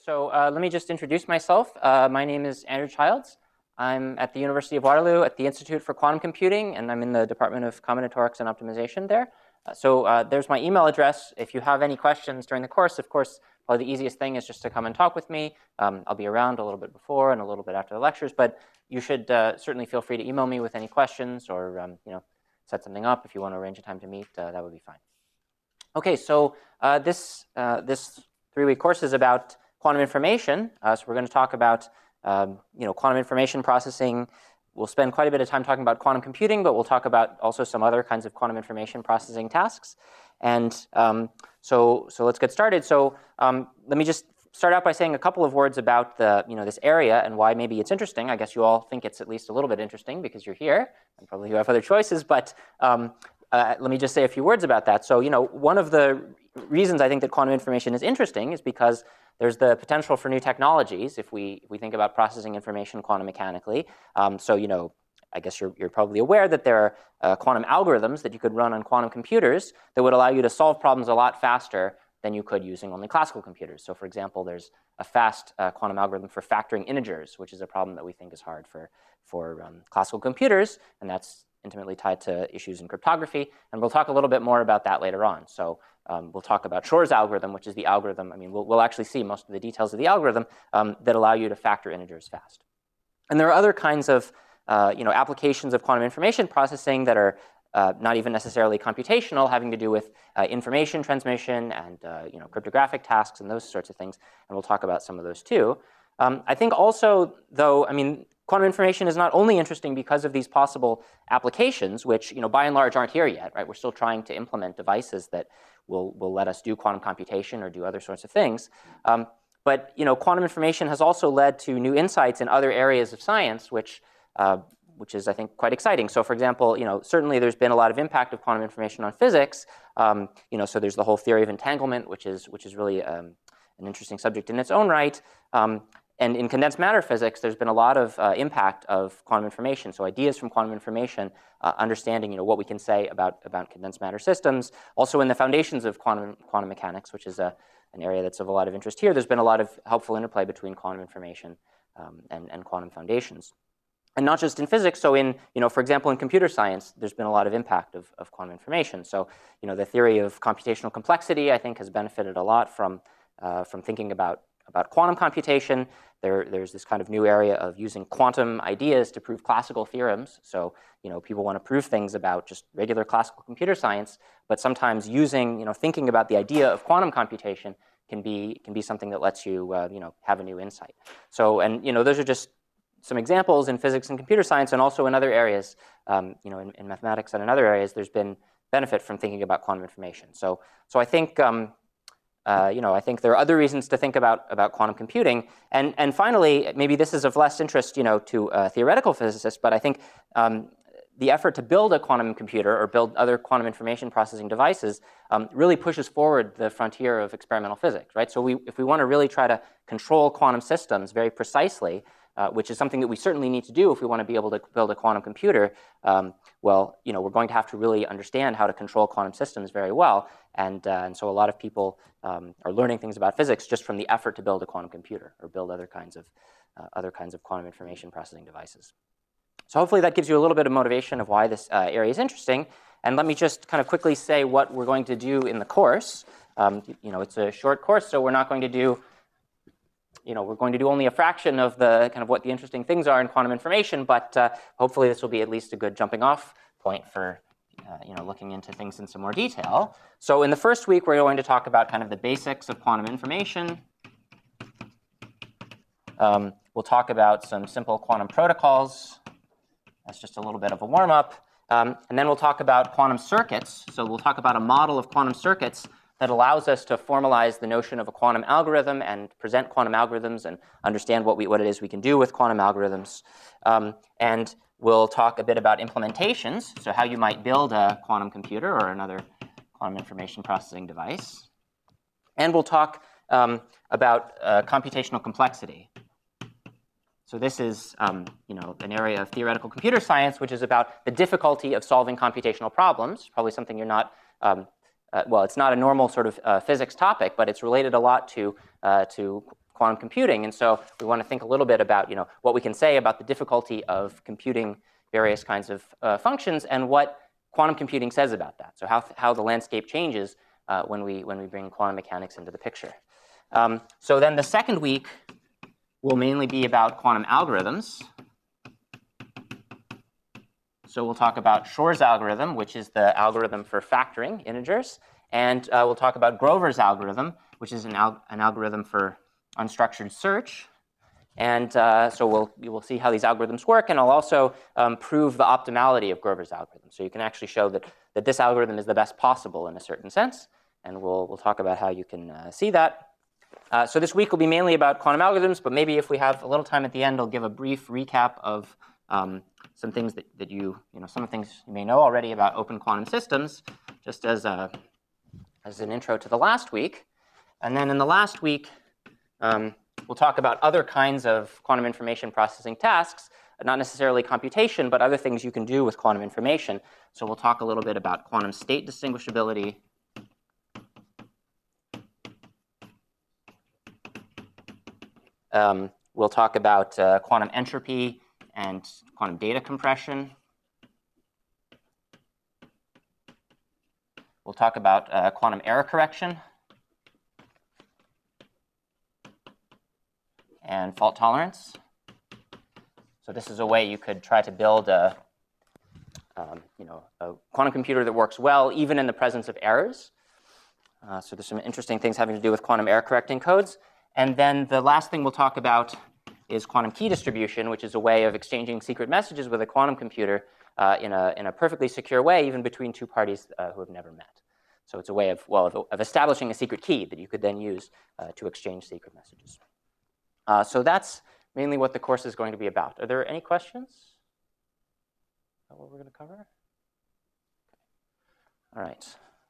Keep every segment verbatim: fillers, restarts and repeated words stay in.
So uh, let me just introduce myself. Uh, my name is Andrew Childs. I'm at the University of Waterloo at the Institute for Quantum Computing, and I'm in the Department of Combinatorics and Optimization there. Uh, so uh, there's my email address. If you have any questions during the course, of course, probably the easiest thing is just to come and talk with me. Um, I'll be around a little bit before and a little bit after the lectures, but you should uh, certainly feel free to email me with any questions or um, you know, set something up if you want to arrange a time to meet. Uh, that would be fine. Okay, so uh, this, uh, this three-week course is about quantum information. Uh, so we're going to talk about um, you know, quantum information processing. We'll spend quite a bit of time talking about quantum computing, but we'll talk about also some other kinds of quantum information processing tasks. And um, so, so let's get started. So um, let me just start out by saying a couple of words about the, you know, this area and why maybe it's interesting. I guess you all think it's at least a little bit interesting because you're here, and probably you have other choices. But um, uh, let me just say a few words about that. So, you know, one of the reasons I think that quantum information is interesting is because there's the potential for new technologies if we, if we think about processing information quantum mechanically. Um, so, you know, I guess you're, you're probably aware that there are uh, quantum algorithms that you could run on quantum computers that would allow you to solve problems a lot faster than you could using only classical computers. So, for example, there's a fast uh, quantum algorithm for factoring integers, which is a problem that we think is hard for, for um, classical computers, and that's intimately tied to issues in cryptography. And we'll talk a little bit more about that later on. So um, we'll talk about Shor's algorithm, which is the algorithm. I mean, we'll, we'll actually see most of the details of the algorithm um, that allow you to factor integers fast. And there are other kinds of uh, you know, applications of quantum information processing that are uh, not even necessarily computational, having to do with uh, information transmission and uh, you know, cryptographic tasks and those sorts of things. And we'll talk about some of those too. Um, I think also, though, I mean, quantum information is not only interesting because of these possible applications, which, you know, by and large aren't here yet, right? We're still trying to implement devices that will, will let us do quantum computation or do other sorts of things. Um, but, you know, quantum information has also led to new insights in other areas of science, which, uh, which is, I think, quite exciting. So, for example, you know, certainly there's been a lot of impact of quantum information on physics. Um, you know, so there's the whole theory of entanglement, which is, which is really um, an interesting subject in its own right. Um, And in condensed matter physics, there's been a lot of uh, impact of quantum information. So ideas from quantum information, uh, understanding, you know, what we can say about, about condensed matter systems. Also in the foundations of quantum, quantum mechanics, which is a, an area that's of a lot of interest here, there's been a lot of helpful interplay between quantum information um, and, and quantum foundations. And not just in physics, so in, you know, for example, in computer science, there's been a lot of impact of, of quantum information. So, you know, the theory of computational complexity, I think, has benefited a lot from, uh, from thinking about about quantum computation. There, there's this kind of new area of using quantum ideas to prove classical theorems. So, you know, people want to prove things about just regular classical computer science, but sometimes using, you know, thinking about the idea of quantum computation can be, can be something that lets you, uh, you know, have a new insight. So, and, you know, those are just some examples in physics and computer science, and also in other areas, um, you know, in, in mathematics and in other areas, there's been benefit from thinking about quantum information. So, so I think, um, Uh, you know, I think there are other reasons to think about, about quantum computing. And, and finally, maybe this is of less interest, you know, to uh, theoretical physicists, but I think um, the effort to build a quantum computer or build other quantum information processing devices um, really pushes forward the frontier of experimental physics, right? So we, if we want to really try to control quantum systems very precisely, Uh, which is something that we certainly need to do if we want to be able to build a quantum computer, um, well, you know, we're going to have to really understand how to control quantum systems very well. And, uh, and so a lot of people um, are learning things about physics just from the effort to build a quantum computer or build other kinds of, uh, other kinds of quantum information processing devices. So hopefully that gives you a little bit of motivation of why this uh, area is interesting. And let me just kind of quickly say what we're going to do in the course. Um, you know, it's a short course, so we're not going to do You know, we're going to do only a fraction of the kind of what the interesting things are in quantum information, but uh, hopefully this will be at least a good jumping off point for, uh, you know, looking into things in some more detail. So in the first week, we're going to talk about kind of the basics of quantum information. Um, we'll talk about some simple quantum protocols. That's just a little bit of a warm-up. Um, and then we'll talk about quantum circuits. So we'll talk about a model of quantum circuits that allows us to formalize the notion of a quantum algorithm and present quantum algorithms and understand what, we, what it is we can do with quantum algorithms. Um, and we'll talk a bit about implementations, so how you might build a quantum computer or another quantum information processing device. And we'll talk um, about uh, computational complexity. So this is um, you know, an area of theoretical computer science, which is about the difficulty of solving computational problems, probably something you're not um, Uh, well, it's not a normal sort of uh, physics topic, but it's related a lot to, uh, to quantum computing. And so we want to think a little bit about, you know, what we can say about the difficulty of computing various kinds of uh, functions and what quantum computing says about that. So how, how the landscape changes uh, when, we, when we bring quantum mechanics into the picture. Um, so then the second week will mainly be about quantum algorithms. So we'll talk about Shor's algorithm, which is the algorithm for factoring integers. And uh, we'll talk about Grover's algorithm, which is an, al an algorithm for unstructured search. And uh, so we'll, we'll see how these algorithms work, and I'll also um, prove the optimality of Grover's algorithm. So you can actually show that, that this algorithm is the best possible in a certain sense, and we'll, we'll talk about how you can uh, see that. Uh, so this week will be mainly about quantum algorithms, but maybe if we have a little time at the end, I'll give a brief recap of um, some things that, that you, you know, some things you may know already about open quantum systems, just as, a, as an intro to the last week. And then in the last week, um, we'll talk about other kinds of quantum information processing tasks, not necessarily computation, but other things you can do with quantum information. So we'll talk a little bit about quantum state distinguishability, um, we'll talk about uh, quantum entropy and quantum data compression. We'll talk about uh, quantum error correction and fault tolerance. So this is a way you could try to build a, um, you know, a quantum computer that works well even in the presence of errors. Uh, so there's some interesting things having to do with quantum error correcting codes. And then the last thing we'll talk about is quantum key distribution, which is a way of exchanging secret messages with a quantum computer uh, in, a, in a perfectly secure way, even between two parties uh, who have never met. So it's a way of, well, of, of establishing a secret key that you could then use uh, to exchange secret messages. Uh, so that's mainly what the course is going to be about. Are there any questions about what we're going to cover? Okay. All right.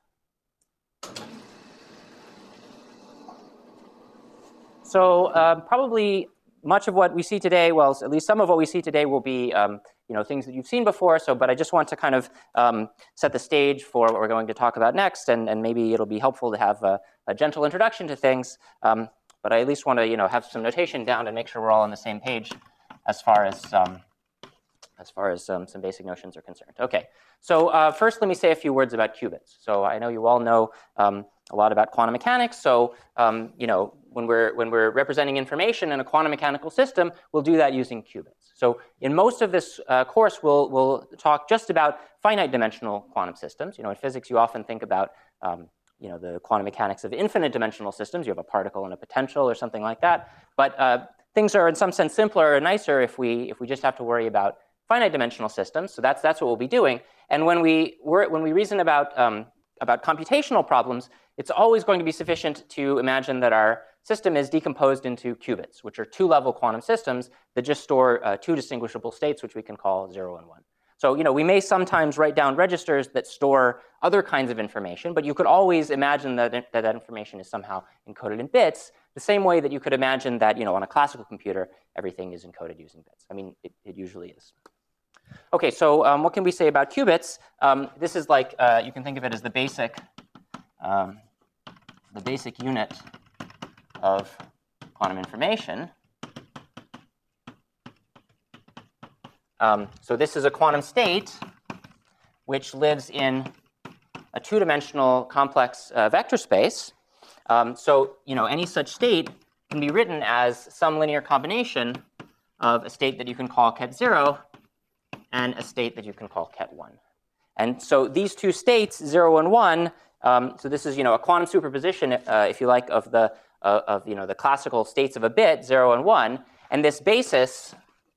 So uh, probably much of what we see today, well, at least some of what we see today will be um, you know, things that you've seen before. So, but I just want to kind of um, set the stage for what we're going to talk about next, and, and maybe it'll be helpful to have a, a gentle introduction to things. Um, but I at least want to, you know, have some notation down and make sure we're all on the same page as far as um, as far as um, some basic notions are concerned. Okay. So uh, first, let me say a few words about qubits. So I know you all know um, a lot about quantum mechanics. So um, you know, when we're when we're representing information in a quantum mechanical system, we'll do that using qubits. So in most of this uh, course, we'll we'll talk just about finite dimensional quantum systems. You know, in physics, you often think about um, you know, the quantum mechanics of infinite dimensional systems. You have a particle and a potential or something like that. But uh, things are in some sense simpler or nicer if we if we just have to worry about finite dimensional systems. So that's that's what we'll be doing. And when we when we reason about um, about computational problems, it's always going to be sufficient to imagine that our system is decomposed into qubits, which are two-level quantum systems that just store uh, two distinguishable states, which we can call zero and one. So, you know, we may sometimes write down registers that store other kinds of information, but you could always imagine that that, that information is somehow encoded in bits, the same way that you could imagine that, you know, on a classical computer, everything is encoded using bits. I mean, it, it usually is. Okay, so um, what can we say about qubits? Um, this is like, uh, you can think of it as the basic, um, the basic unit of quantum information. Um, so this is a quantum state which lives in a two-dimensional complex uh, vector space. Um, so, you know, any such state can be written as some linear combination of a state that you can call ket zero and a state that you can call ket one. And so these two states, zero and one, um, so this is, you know, a quantum superposition, uh, if you like, of the uh, of you know the classical states of a bit, zero and one, and this basis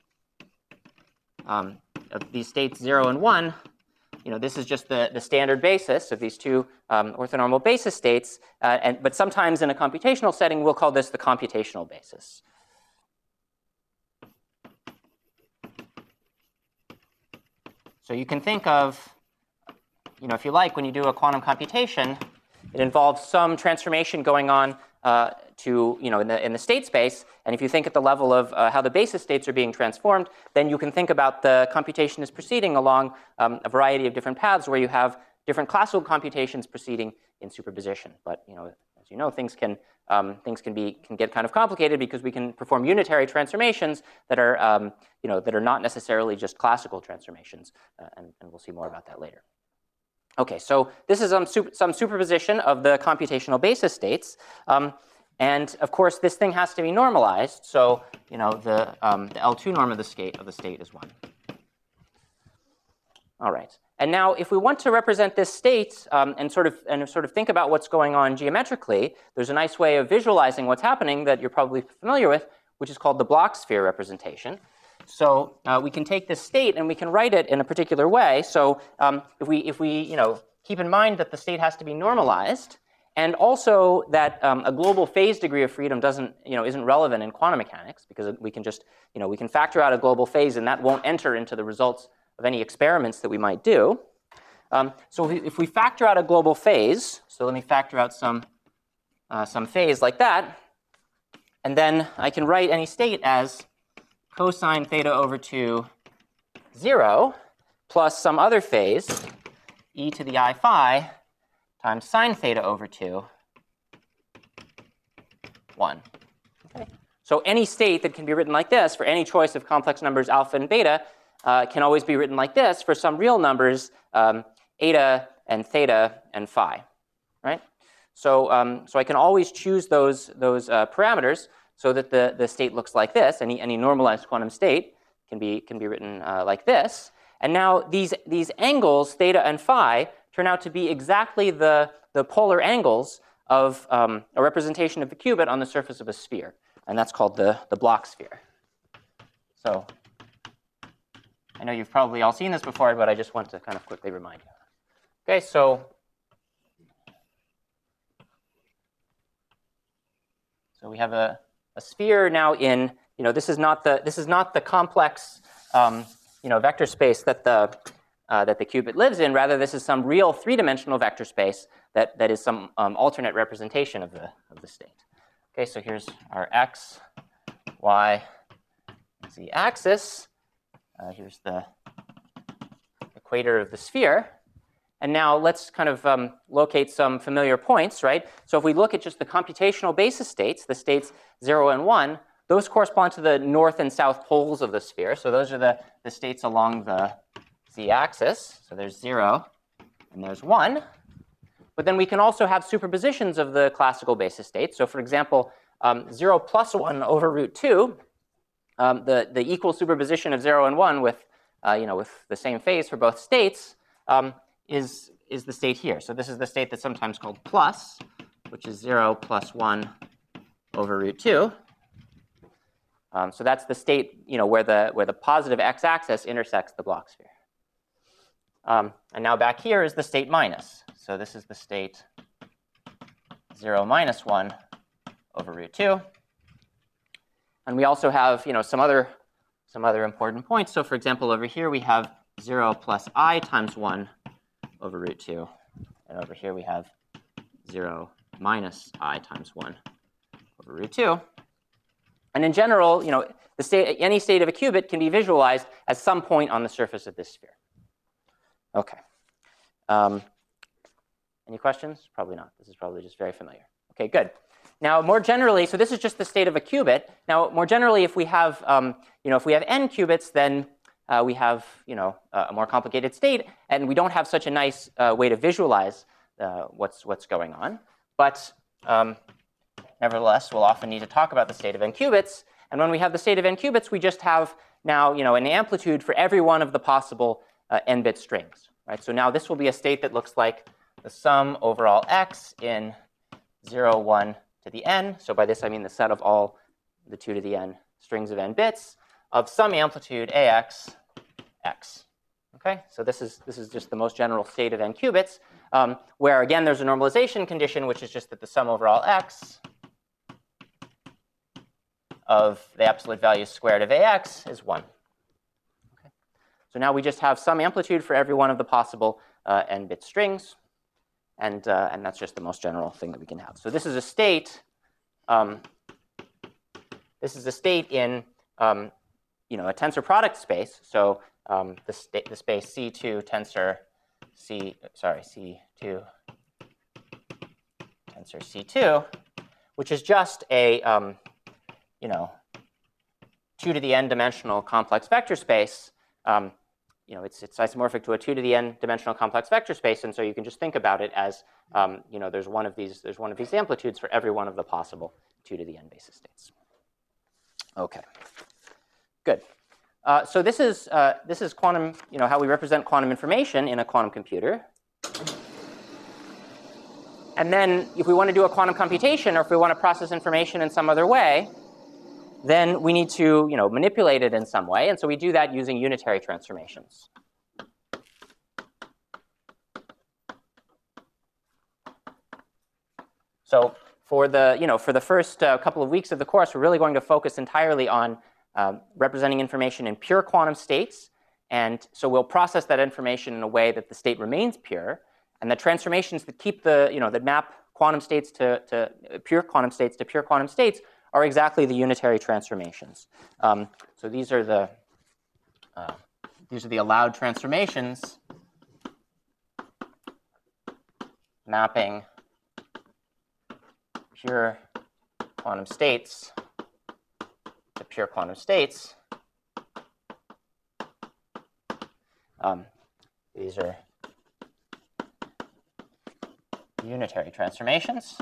um, of these states zero and one, you know, this is just the the standard basis of these two um, orthonormal basis states, uh, and but sometimes in a computational setting we'll call this the computational basis. So you can think of, you know, if you like, when you do a quantum computation, it involves some transformation going on uh, to, you know, in the, in the state space. And if you think at the level of uh, how the basis states are being transformed, then you can think about the computation as proceeding along um, a variety of different paths where you have different classical computations proceeding in superposition. But, you know, as you know, things can um, things can be can get kind of complicated because we can perform unitary transformations that are um, you know that are not necessarily just classical transformations, uh, and, and we'll see more about that later. Okay, so this is um, super, some superposition of the computational basis states. Um, And of course, this thing has to be normalized. So, you know, the, um, the L two norm of the state of the state is one. All right. And now, if we want to represent this state um, and sort of and sort of think about what's going on geometrically, there's a nice way of visualizing what's happening that you're probably familiar with, which is called the block sphere representation. So uh, we can take this state and we can write it in a particular way. So um, if we if we you know keep in mind that the state has to be normalized, and also that um, a global phase degree of freedom doesn't, you know, isn't relevant in quantum mechanics because we can just, you know, we can factor out a global phase and that won't enter into the results of any experiments that we might do. Um, so if we factor out a global phase, so let me factor out some uh, some phase like that, and then I can write any state as cosine theta over two zero plus some other phase e to the I phi times sine theta over two, one. Okay. So any state that can be written like this for any choice of complex numbers alpha and beta uh, can always be written like this for some real numbers, um, eta and theta and phi, right? So, um, so I can always choose those, those uh, parameters so that the, the state looks like this. Any, any normalized quantum state can be, can be written uh, like this. And now these, these angles, theta and phi, turn out to be exactly the, the polar angles of um, a representation of the qubit on the surface of a sphere. And that's called the, the block sphere. So I know you've probably all seen this before, but I just want to kind of quickly remind you. Okay, so, so we have a, a sphere now in, you know, this is not the, this is not the complex, um, you know, vector space that the, Uh, that the qubit lives in. Rather, this is some real three-dimensional vector space that, that is some um, alternate representation of the, of the state. Okay, so here's our x, y, z axis. Uh, here's the equator of the sphere. And now let's kind of um, locate some familiar points, right? So if we look at just the computational basis states, the states zero and one, those correspond to the north and south poles of the sphere. So those are the, the states along the z-axis. So there's zero and there's one. But then we can also have superpositions of the classical basis states. So for example, um, zero plus one over root two, um, the, the equal superposition of zero and one with, uh, you know, with the same phase for both states um, is, is the state here. So this is the state that's sometimes called plus, which is zero plus one over root two. Um, so that's the state, you know, where the, where the positive x-axis intersects the block sphere. Um, and now back here is the state minus. So this is the state zero minus one over root two. And we also have, you know, some other, some other important points. So for example, over here we have zero plus I times one over root two. And over here we have zero minus I times one over root two. And in general, you know, the state, any state of a qubit can be visualized as some point on the surface of this sphere. Okay. Um, any questions? Probably not. This is probably just very familiar. Okay, good. Now, more generally, so this is just the state of a qubit. Now, more generally, if we have, um, you know, if we have n qubits, then uh, we have, you know, a more complicated state, and we don't have such a nice uh, way to visualize uh, what's what's going on. But um, nevertheless, we'll often need to talk about the state of n qubits. And when we have the state of n qubits, we just have now, you know, an amplitude for every one of the possible Uh, n-bit strings, right? So now this will be a state that looks like the sum over all x in zero, one to the n. So by this I mean the set of all the two to the n strings of n bits of some amplitude ax x. Okay, so this is this is just the most general state of n qubits, um, where again there's a normalization condition, which is just that the sum over all x of the absolute value squared of ax is one. So now we just have some amplitude for every one of the possible uh, n-bit strings, and, uh, and that's just the most general thing that we can have. So this is a state, um, this is a state in um, you know, a tensor product space. So um, the, sta the space C two tensor C, sorry, C two tensor C two, which is just a, um, you know, two to the n dimensional complex vector space. Um, you know, it's, it's isomorphic to a two to the n dimensional complex vector space, and so you can just think about it as, um, you know, there's one of these, there's one of these amplitudes for every one of the possible two to the n basis states. Okay, good. Uh, so this is uh, this is quantum, you know, how we represent quantum information in a quantum computer. And then if we want to do a quantum computation, or if we want to process information in some other way, then we need to, you know, manipulate it in some way. And so we do that using unitary transformations. So for the, you know, for the first uh, couple of weeks of the course, we're really going to focus entirely on um, representing information in pure quantum states. And so we'll process that information in a way that the state remains pure. And the transformations that keep the, you know, that map quantum states to, to uh, pure quantum states to pure quantum states are exactly the unitary transformations. Um, so these are the uh, these are the allowed transformations mapping pure quantum states to pure quantum states. Um, these are unitary transformations.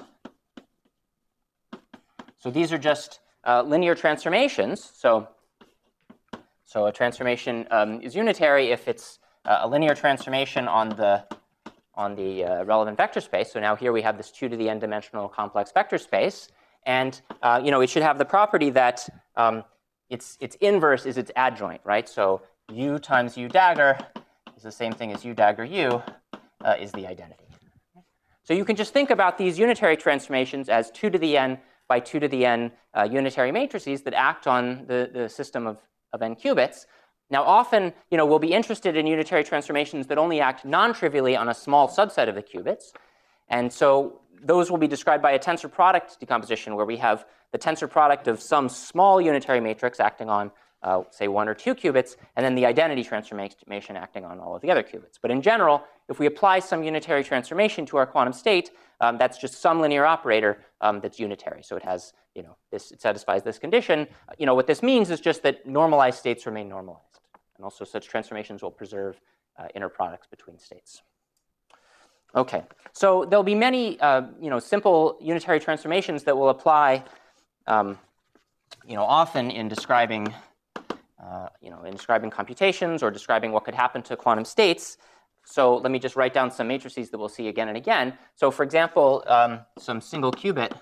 So these are just uh, linear transformations. So, so a transformation um, is unitary if it's uh, a linear transformation on the on the uh, relevant vector space. So now here we have this two to the n dimensional complex vector space, and uh, you know, it should have the property that um, its its inverse is its adjoint, right? So u times u dagger is the same thing as u dagger u uh, is the identity. So you can just think about these unitary transformations as two to the n by two to the n uh, unitary matrices that act on the, the system of, of n qubits. Now often, you know, we'll be interested in unitary transformations that only act non-trivially on a small subset of the qubits. And so those will be described by a tensor product decomposition where we have the tensor product of some small unitary matrix acting on, uh, say, one or two qubits, and then the identity transformation acting on all of the other qubits. But in general, if we apply some unitary transformation to our quantum state, um, that's just some linear operator um, that's unitary. So it has, you know, this, it satisfies this condition. You know, what this means is just that normalized states remain normalized. And also such transformations will preserve uh, inner products between states. Okay, so there'll be many, uh, you know, simple unitary transformations that will apply, um, you know, often in describing, uh, you know, in describing computations or describing what could happen to quantum states. So let me just write down some matrices that we'll see again and again. So for example, um, some single qubit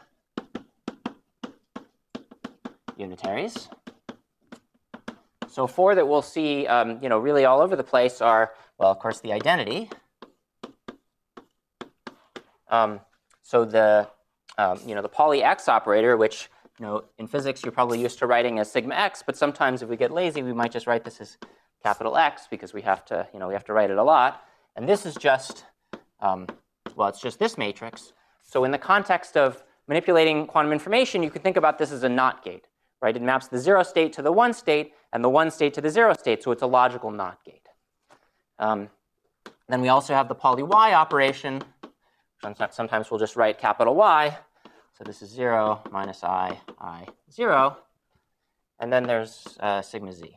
unitaries. So four that we'll see, um, you know, really all over the place are, well, of course, the identity. Um, so the, um, you know, the Pauli X operator, which, you know, in physics you're probably used to writing as sigma x, but sometimes if we get lazy, we might just write this as capital X because we have to, you know, we have to write it a lot. And this is just, um, well, it's just this matrix. So in the context of manipulating quantum information, you can think about this as a NOT gate, right? It maps the zero state to the one state and the one state to the zero state, so it's a logical NOT gate. Um, then we also have the Pauli Y operation. Sometimes we'll just write capital Y. So this is zero minus I, I, zero. And then there's uh, sigma Z,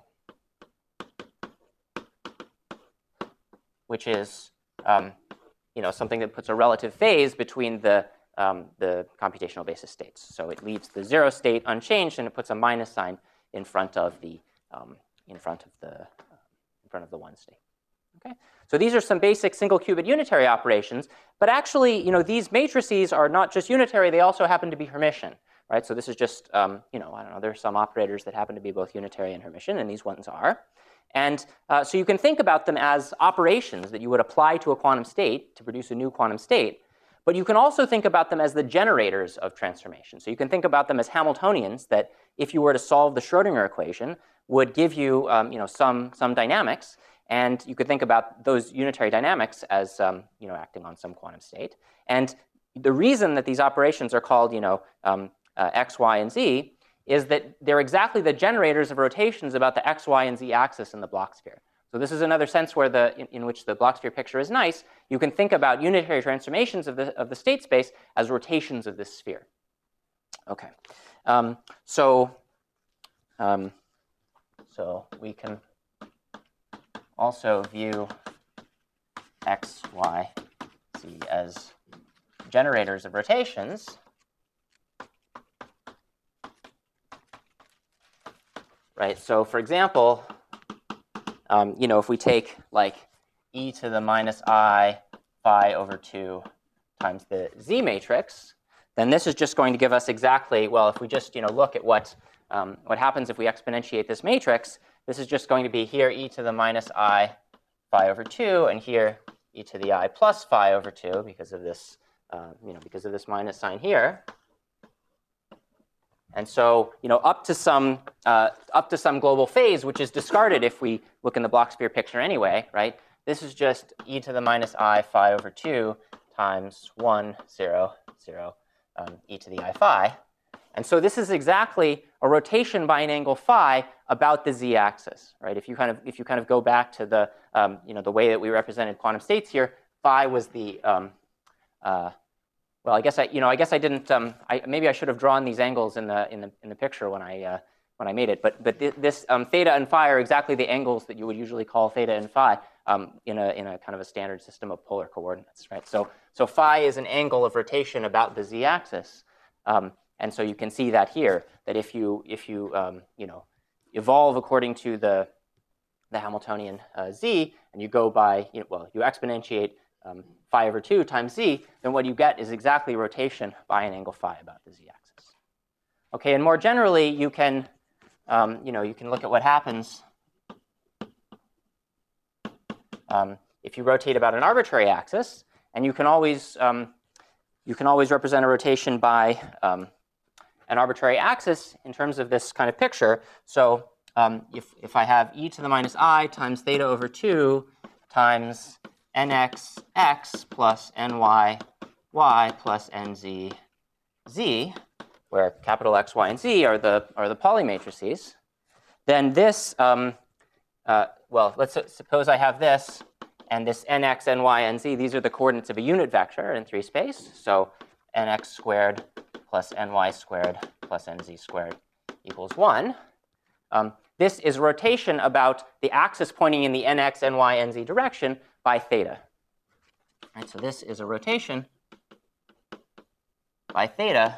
which is um, you know, something that puts a relative phase between the, um, the computational basis states. So it leaves the zero state unchanged, and it puts a minus sign in front of the, um, in front of the, uh, in front of the one state. Okay? So these are some basic single qubit unitary operations, but actually, you know, these matrices are not just unitary, they also happen to be Hermitian, right? So this is just, um, you know, I don't know, there are some operators that happen to be both unitary and Hermitian, and these ones are. And uh, so you can think about them as operations that you would apply to a quantum state to produce a new quantum state, but you can also think about them as the generators of transformation. So you can think about them as Hamiltonians that if you were to solve the Schrodinger equation would give you, um, you know, some, some dynamics. And you could think about those unitary dynamics as, um, you know, acting on some quantum state. And the reason that these operations are called, you know, um, uh, x, y, and z is that they're exactly the generators of rotations about the x, y, and z axis in the Bloch sphere. So this is another sense where the, in, in which the Bloch sphere picture is nice. You can think about unitary transformations of the, of the state space as rotations of this sphere. Okay, um, so, um, so we can also view x, y, z as generators of rotations. Right, so for example, um, you know, if we take like e to the minus I phi over two times the z matrix, then this is just going to give us exactly, well, if we just, you know, look at what, um, what happens if we exponentiate this matrix, this is just going to be here e to the minus I phi over two, and here e to the I plus phi over two because of this, uh, you know, because of this minus sign here. And so, you know, up to some uh, up to some global phase, which is discarded if we look in the Bloch sphere picture anyway, right? This is just e to the minus I phi over two times one, zero, zero, um, e to the I phi. And so this is exactly a rotation by an angle phi about the z-axis, right? If you kind of if you kind of go back to the um, you know the way that we represented quantum states here, phi was the um, uh, well, I guess I, you know, I guess I didn't. Um, I, maybe I should have drawn these angles in the in the in the picture when I uh, when I made it. But but th this um, theta and phi are exactly the angles that you would usually call theta and phi um, in a in a kind of a standard system of polar coordinates, right? So so phi is an angle of rotation about the z-axis, um, and so you can see that here. That if you if you um, you know evolve according to the the Hamiltonian uh, z, and you go by you know, well you exponentiate Um, phi over two times z, then what you get is exactly rotation by an angle phi about the z-axis. Okay, and more generally, you can, um, you know, you can look at what happens um, if you rotate about an arbitrary axis, and you can always, um, you can always represent a rotation by um, an arbitrary axis in terms of this kind of picture. So um, if if I have e to the minus I times theta over two times nx x plus ny y plus nz z, where capital X, Y, and Z are the are the Pauli matrices, then this, um, uh, well, let's suppose I have this, and this nx, ny, nz, these are the coordinates of a unit vector in three space. So nx squared plus ny squared plus nz squared equals one. Um, this is rotation about the axis pointing in the nx, ny, nz direction by theta. Right, so this is a rotation by theta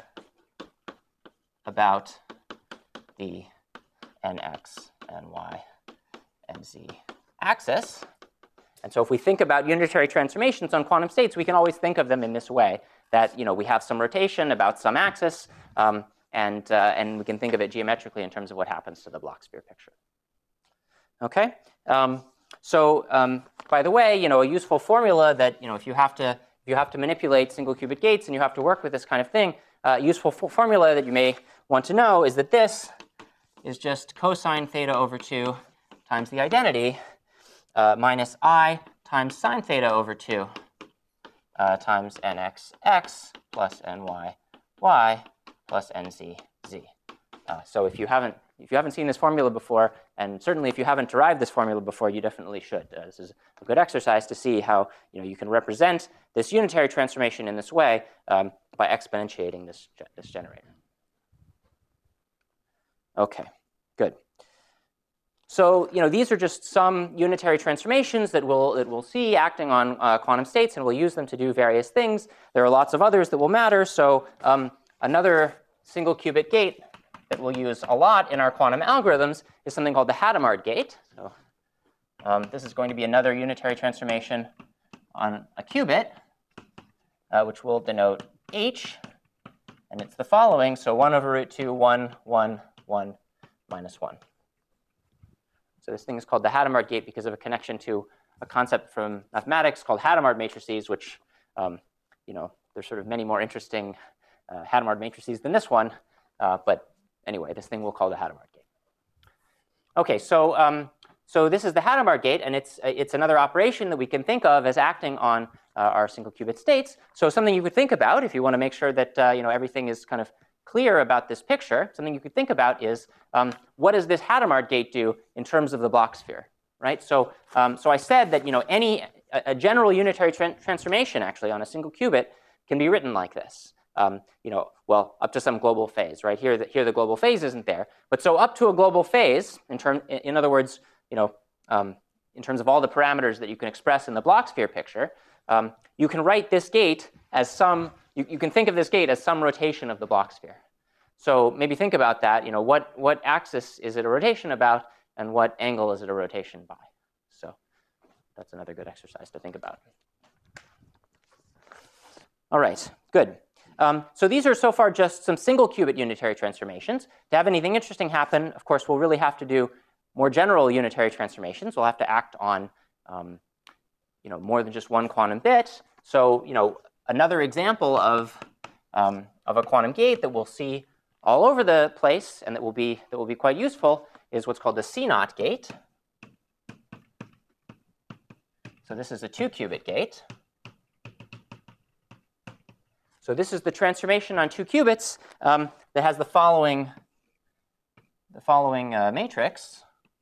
about the nx, ny, nz axis. And so if we think about unitary transformations on quantum states, we can always think of them in this way, that you know, we have some rotation about some axis, um, and, uh, and we can think of it geometrically in terms of what happens to the Bloch sphere picture. Okay? Um, So, um, by the way, you know, a useful formula that, you know, if you have to, if you have to manipulate single qubit gates and you have to work with this kind of thing, uh, useful formula that you may want to know is that this is just cosine theta over two times the identity uh, minus I times sine theta over two uh, times nx x plus ny y plus nz z. Uh, so if you haven't If you haven't seen this formula before, and certainly if you haven't derived this formula before, you definitely should. Uh, this is a good exercise to see how you know you can represent this unitary transformation in this way um, by exponentiating this this generator. Okay, good. So you know these are just some unitary transformations that we'll that we'll see acting on uh, quantum states, and we'll use them to do various things. There are lots of others that will matter. So um, another single qubit gate that we'll use a lot in our quantum algorithms is something called the Hadamard gate. So um, this is going to be another unitary transformation on a qubit, uh, which we'll denote H. And it's the following. So one over root two, one, one, one, minus one. So this thing is called the Hadamard gate because of a connection to a concept from mathematics called Hadamard matrices, which, um, you know, there's sort of many more interesting uh, Hadamard matrices than this one. Uh, but anyway, this thing we'll call the Hadamard gate. Okay, so um, so this is the Hadamard gate, and it's it's another operation that we can think of as acting on uh, our single qubit states. So something you could think about if you want to make sure that uh, you know everything is kind of clear about this picture. Something you could think about is um, what does this Hadamard gate do in terms of the Bloch sphere, right? So, um, so I said that you know any a, a general unitary tra transformation actually on a single qubit can be written like this. Um, you know, well, up to some global phase, right? Here, the, here the global phase isn't there, but so up to a global phase, in term, in, in other words, you know, um, in terms of all the parameters that you can express in the Bloch sphere picture, um, you can write this gate as some. You, you can think of this gate as some rotation of the Bloch sphere. So maybe think about that. You know, what what axis is it a rotation about, and what angle is it a rotation by? So that's another good exercise to think about. All right, good. Um, so these are so far just some single qubit unitary transformations. To have anything interesting happen, of course, we'll really have to do more general unitary transformations. We'll have to act on um, you know, more than just one quantum bit. So you know, another example of, um, of a quantum gate that we'll see all over the place and that will be, that will be quite useful is what's called the C naught gate. So this is a two qubit gate. So this is the transformation on two qubits um, that has the following, the following uh, matrix.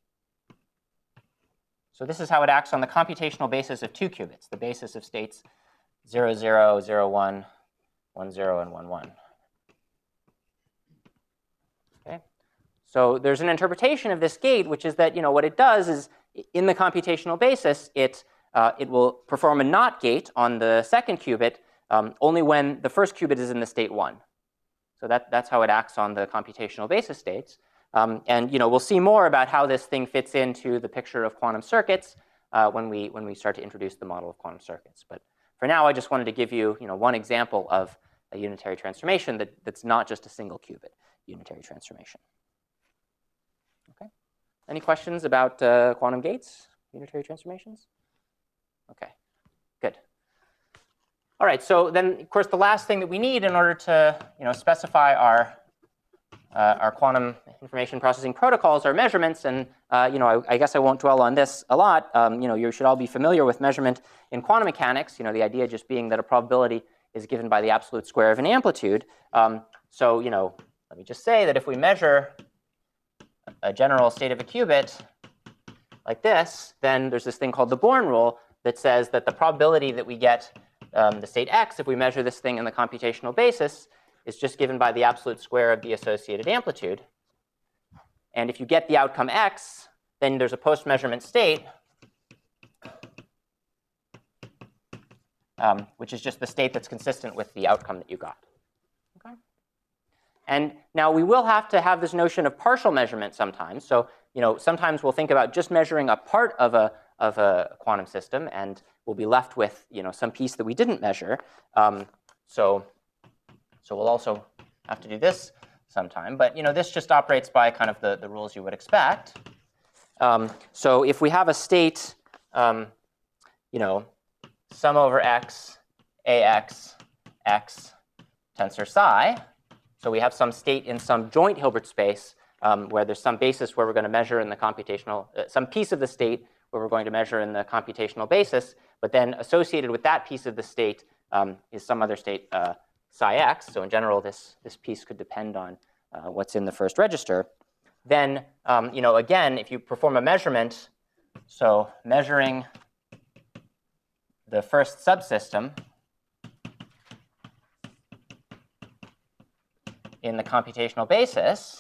So this is how it acts on the computational basis of two qubits, the basis of states zero, zero, zero, one, one, zero, and one, one. Okay. So there's an interpretation of this gate, which is that you know what it does is in the computational basis, it uh, it will perform a NOT gate on the second qubit. Um, only when the first qubit is in the state one. So that, that's how it acts on the computational basis states. Um, and you know, we'll see more about how this thing fits into the picture of quantum circuits uh, when, we, when we start to introduce the model of quantum circuits. But for now, I just wanted to give you, you know, one example of a unitary transformation that, that's not just a single qubit unitary transformation. Okay. Any questions about uh, quantum gates, unitary transformations? Okay, good. All right, so then, of course, the last thing that we need in order to you know, specify our, uh, our quantum information processing protocols are measurements. And uh, you know, I, I guess I won't dwell on this a lot. Um, you know, you should all be familiar with measurement in quantum mechanics, you know, the idea just being that a probability is given by the absolute square of an amplitude. Um, so you know, let me just say that if we measure a general state of a qubit like this, then there's this thing called the Born rule that says that the probability that we get Um, the state x, if we measure this thing in the computational basis, is just given by the absolute square of the associated amplitude. And if you get the outcome x, then there's a post-measurement state, um, which is just the state that's consistent with the outcome that you got. Okay? And now we will have to have this notion of partial measurement sometimes. So you know, sometimes we'll think about just measuring a part of a of a quantum system, and we'll be left with you know some piece that we didn't measure. Um, so, so we'll also have to do this sometime. But you know, this just operates by kind of the, the rules you would expect. Um, so if we have a state, um, you know, sum over x, ax, x, tensor psi. So we have some state in some joint Hilbert space um, where there's some basis where we're going to measure in the computational, uh, some piece of the state where we're going to measure in the computational basis, but then associated with that piece of the state um, is some other state, uh, psi x. So in general, this, this piece could depend on uh, what's in the first register. Then, um, you know, again, if you perform a measurement, so measuring the first subsystem in the computational basis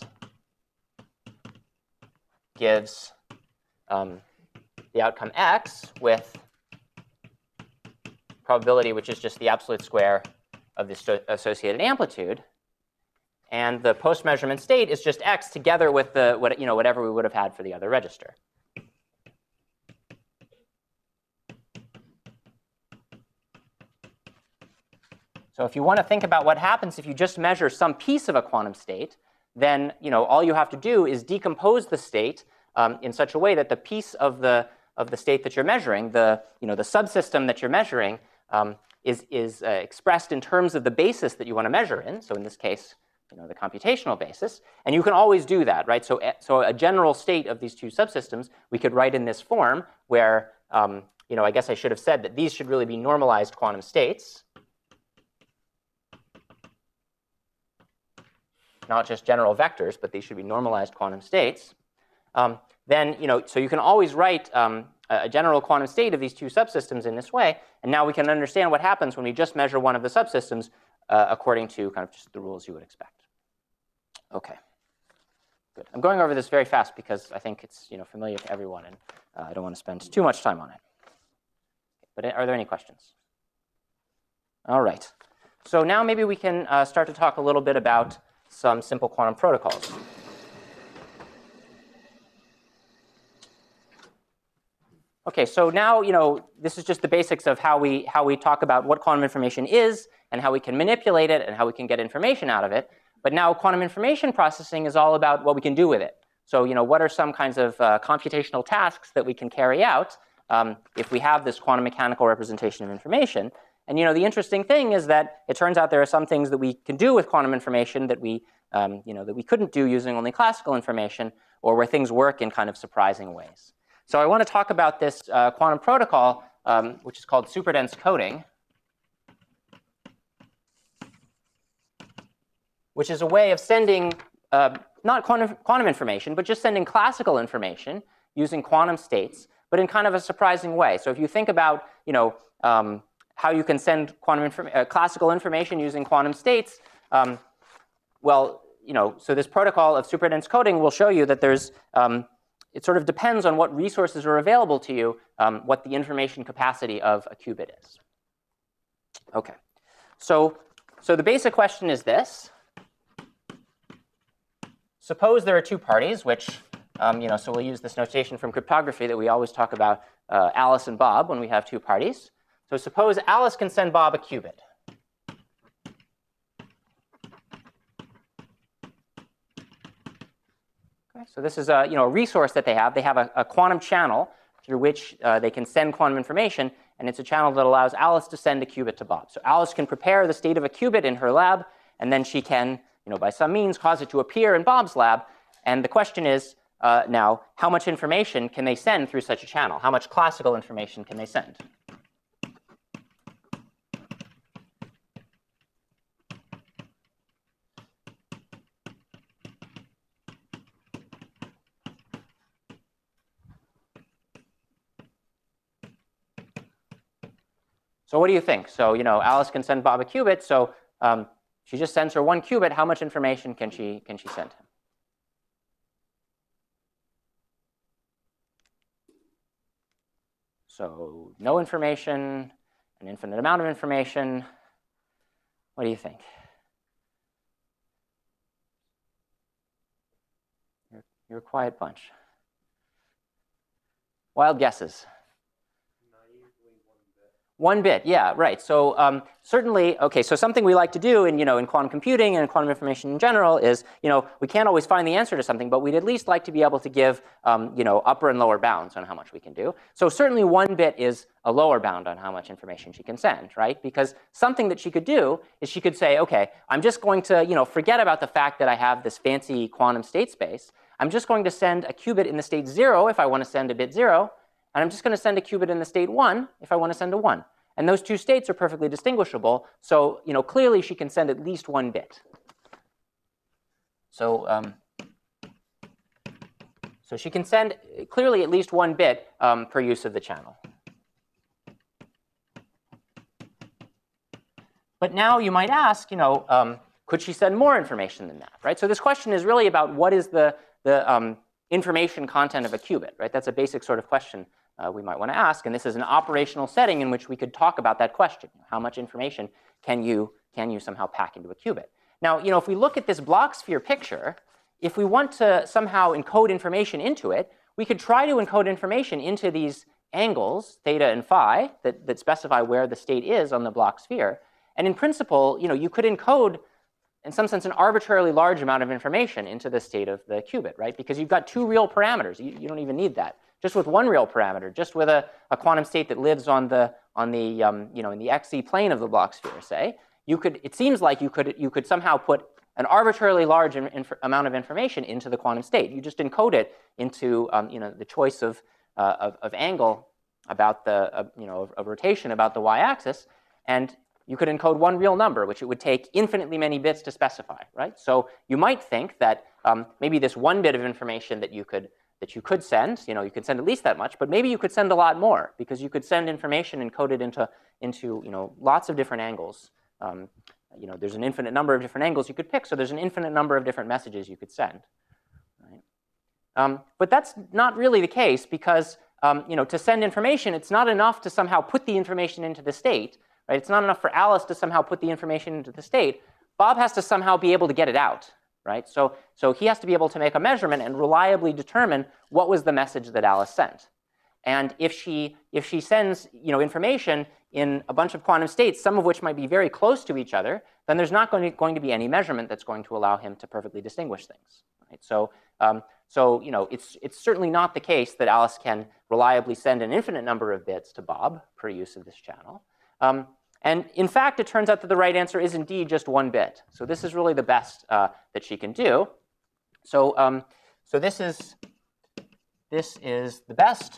gives um, the outcome x with probability, which is just the absolute square of the associated amplitude. And the post-measurement state is just x together with the what, you know, whatever we would have had for the other register. So if you want to think about what happens if you just measure some piece of a quantum state, then you know, all you have to do is decompose the state um, in such a way that the piece of the of the state that you're measuring, the you know the subsystem that you're measuring, um, is is uh, expressed in terms of the basis that you want to measure in. So in this case, you know the computational basis, and you can always do that, right? So so a general state of these two subsystems we could write in this form, where um, you know I guess I should have said that these should really be normalized quantum states, not just general vectors, but these should be normalized quantum states. Um, then, you know, so you can always write um, a general quantum state of these two subsystems in this way. And now we can understand what happens when we just measure one of the subsystems uh, according to kind of just the rules you would expect. OK. Good. I'm going over this very fast because I think it's, you know, familiar to everyone, and uh, I don't want to spend too much time on it. But are there any questions? All right. So now maybe we can uh, start to talk a little bit about some simple quantum protocols. OK, so now, you know, this is just the basics of how we, how we talk about what quantum information is and how we can manipulate it and how we can get information out of it. But now quantum information processing is all about what we can do with it. So, you know, what are some kinds of uh, computational tasks that we can carry out um, if we have this quantum mechanical representation of information? And, you know, the interesting thing is that it turns out there are some things that we can do with quantum information that we, um, you know, that we couldn't do using only classical information, or where things work in kind of surprising ways. So I want to talk about this uh, quantum protocol, um, which is called superdense coding, which is a way of sending uh, not quantum, quantum information, but just sending classical information using quantum states, but in kind of a surprising way. So if you think about, you know, um, how you can send quantum inform uh, classical information using quantum states, um, well, you know, so this protocol of superdense coding will show you that there's um, it sort of depends on what resources are available to you, um, what the information capacity of a qubit is. OK. So, so the basic question is this. Suppose there are two parties, which, um, you know, so we'll use this notation from cryptography that we always talk about uh, Alice and Bob when we have two parties. So suppose Alice can send Bob a qubit. So this is a, you know, a resource that they have. They have a, a quantum channel through which uh, they can send quantum information, and it's a channel that allows Alice to send a qubit to Bob. So Alice can prepare the state of a qubit in her lab, and then she can, you know, by some means, cause it to appear in Bob's lab. And the question is uh, now, how much information can they send through such a channel? How much classical information can they send? So what do you think? So, you know, Alice can send Bob a qubit. So um, she just sends her one qubit. How much information can she, can she send him? So no information, an infinite amount of information. What do you think? You're, you're a quiet bunch. Wild guesses. One bit, yeah, right. So um, certainly, OK, so something we like to do in, you know, in quantum computing and in quantum information in general is, you know, we can't always find the answer to something, but we'd at least like to be able to give, um, you know, upper and lower bounds on how much we can do. So certainly one bit is a lower bound on how much information she can send, right? Because something that she could do is she could say, OK, I'm just going to, you know, forget about the fact that I have this fancy quantum state space. I'm just going to send a qubit in the state zero if I want to send a bit zero. And I'm just going to send a qubit in the state one if I want to send a one. And those two states are perfectly distinguishable. So, you know, clearly she can send at least one bit. So, um, so she can send clearly at least one bit um, per use of the channel. But now you might ask, you know, um, could she send more information than that, right? So this question is really about what is the, the um, information content of a qubit, right? That's a basic sort of question Uh, we might want to ask, and this is an operational setting in which we could talk about that question. How much information can you, can you somehow pack into a qubit? Now, you know, if we look at this Bloch sphere picture, if we want to somehow encode information into it, we could try to encode information into these angles, theta and phi, that, that specify where the state is on the Bloch sphere. And in principle, you know, you could encode, in some sense, an arbitrarily large amount of information into the state of the qubit, right? Because you've got two real parameters. You, you don't even need that. Just with one real parameter, just with a, a quantum state that lives on the on the um, you know, in the X-y plane of the Bloch sphere, say, you could. It seems like you could you could somehow put an arbitrarily large in, amount of information into the quantum state. You just encode it into um, you know, the choice of, uh, of of angle about the uh, you know, of, of rotation about the y-axis, and you could encode one real number, which it would take infinitely many bits to specify, right? So you might think that um, maybe this one bit of information that you could that you could send. You know, you could send at least that much, but maybe you could send a lot more because you could send information encoded into, into you know, lots of different angles. Um, you know, there's an infinite number of different angles you could pick, so there's an infinite number of different messages you could send. Right? Um, but that's not really the case because um, you know, to send information, it's not enough to somehow put the information into the state. Right? It's not enough for Alice to somehow put the information into the state. Bob has to somehow be able to get it out. Right? So, so he has to be able to make a measurement and reliably determine what was the message that Alice sent. And if she, if she sends you know, information in a bunch of quantum states, some of which might be very close to each other, then there's not going to, going to be any measurement that's going to allow him to perfectly distinguish things. Right? So, um, so you know, it's, it's certainly not the case that Alice can reliably send an infinite number of bits to Bob per use of this channel. Um, And in fact, it turns out that the right answer is indeed just one bit. So this is really the best uh, that she can do. So, um, so this is this is the best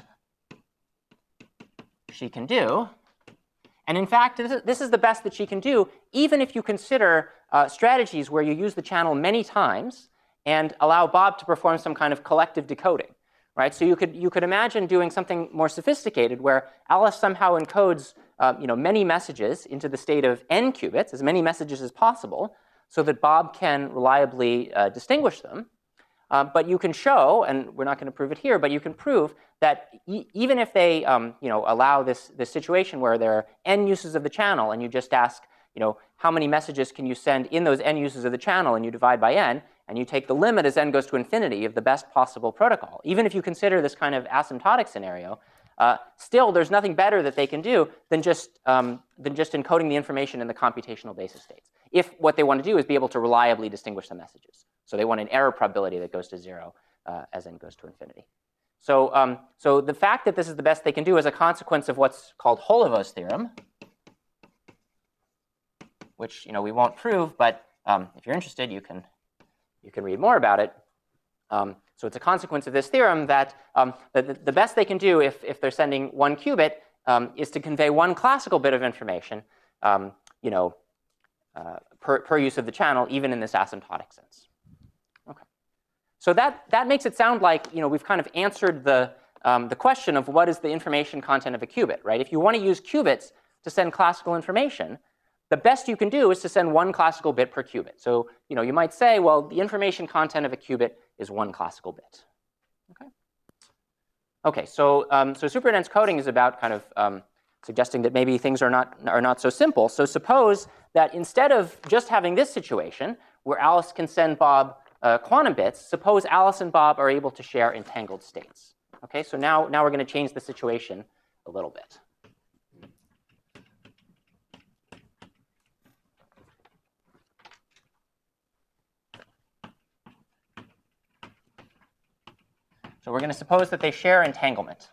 she can do. And in fact, this is, this is the best that she can do, even if you consider uh, strategies where you use the channel many times and allow Bob to perform some kind of collective decoding. Right? So you could, you could imagine doing something more sophisticated where Alice somehow encodes uh, you know, many messages into the state of n qubits, as many messages as possible, so that Bob can reliably uh, distinguish them. Uh, but you can show, and we're not going to prove it here, but you can prove that e even if they um, you know, allow this, this situation where there are n uses of the channel, and you just ask you know, how many messages can you send in those n uses of the channel, and you divide by n, and you take the limit as n goes to infinity of the best possible protocol. Even if you consider this kind of asymptotic scenario, uh, still there's nothing better that they can do than just, um, than just encoding the information in the computational basis states, if what they want to do is be able to reliably distinguish the messages. So they want an error probability that goes to zero uh, as n goes to infinity. So, um, so the fact that this is the best they can do is a consequence of what's called Holovos theorem, which you know, we won't prove, but um, if you're interested, you can You can read more about it. Um, so it's a consequence of this theorem that um, the, the best they can do if, if they're sending one qubit um, is to convey one classical bit of information um, you know, uh, per, per use of the channel, even in this asymptotic sense. Okay. So that, that makes it sound like you know, we've kind of answered the, um, the question of what is the information content of a qubit. Right? If you want to use qubits to send classical information, the best you can do is to send one classical bit per qubit. So you know, you might say, well, the information content of a qubit is one classical bit. Okay, okay so, um, so superdense coding is about kind of um, suggesting that maybe things are not, are not so simple. So suppose that instead of just having this situation where Alice can send Bob uh, quantum bits, suppose Alice and Bob are able to share entangled states. Okay, so now, now we're going to change the situation a little bit. So we're going to suppose that they share entanglement.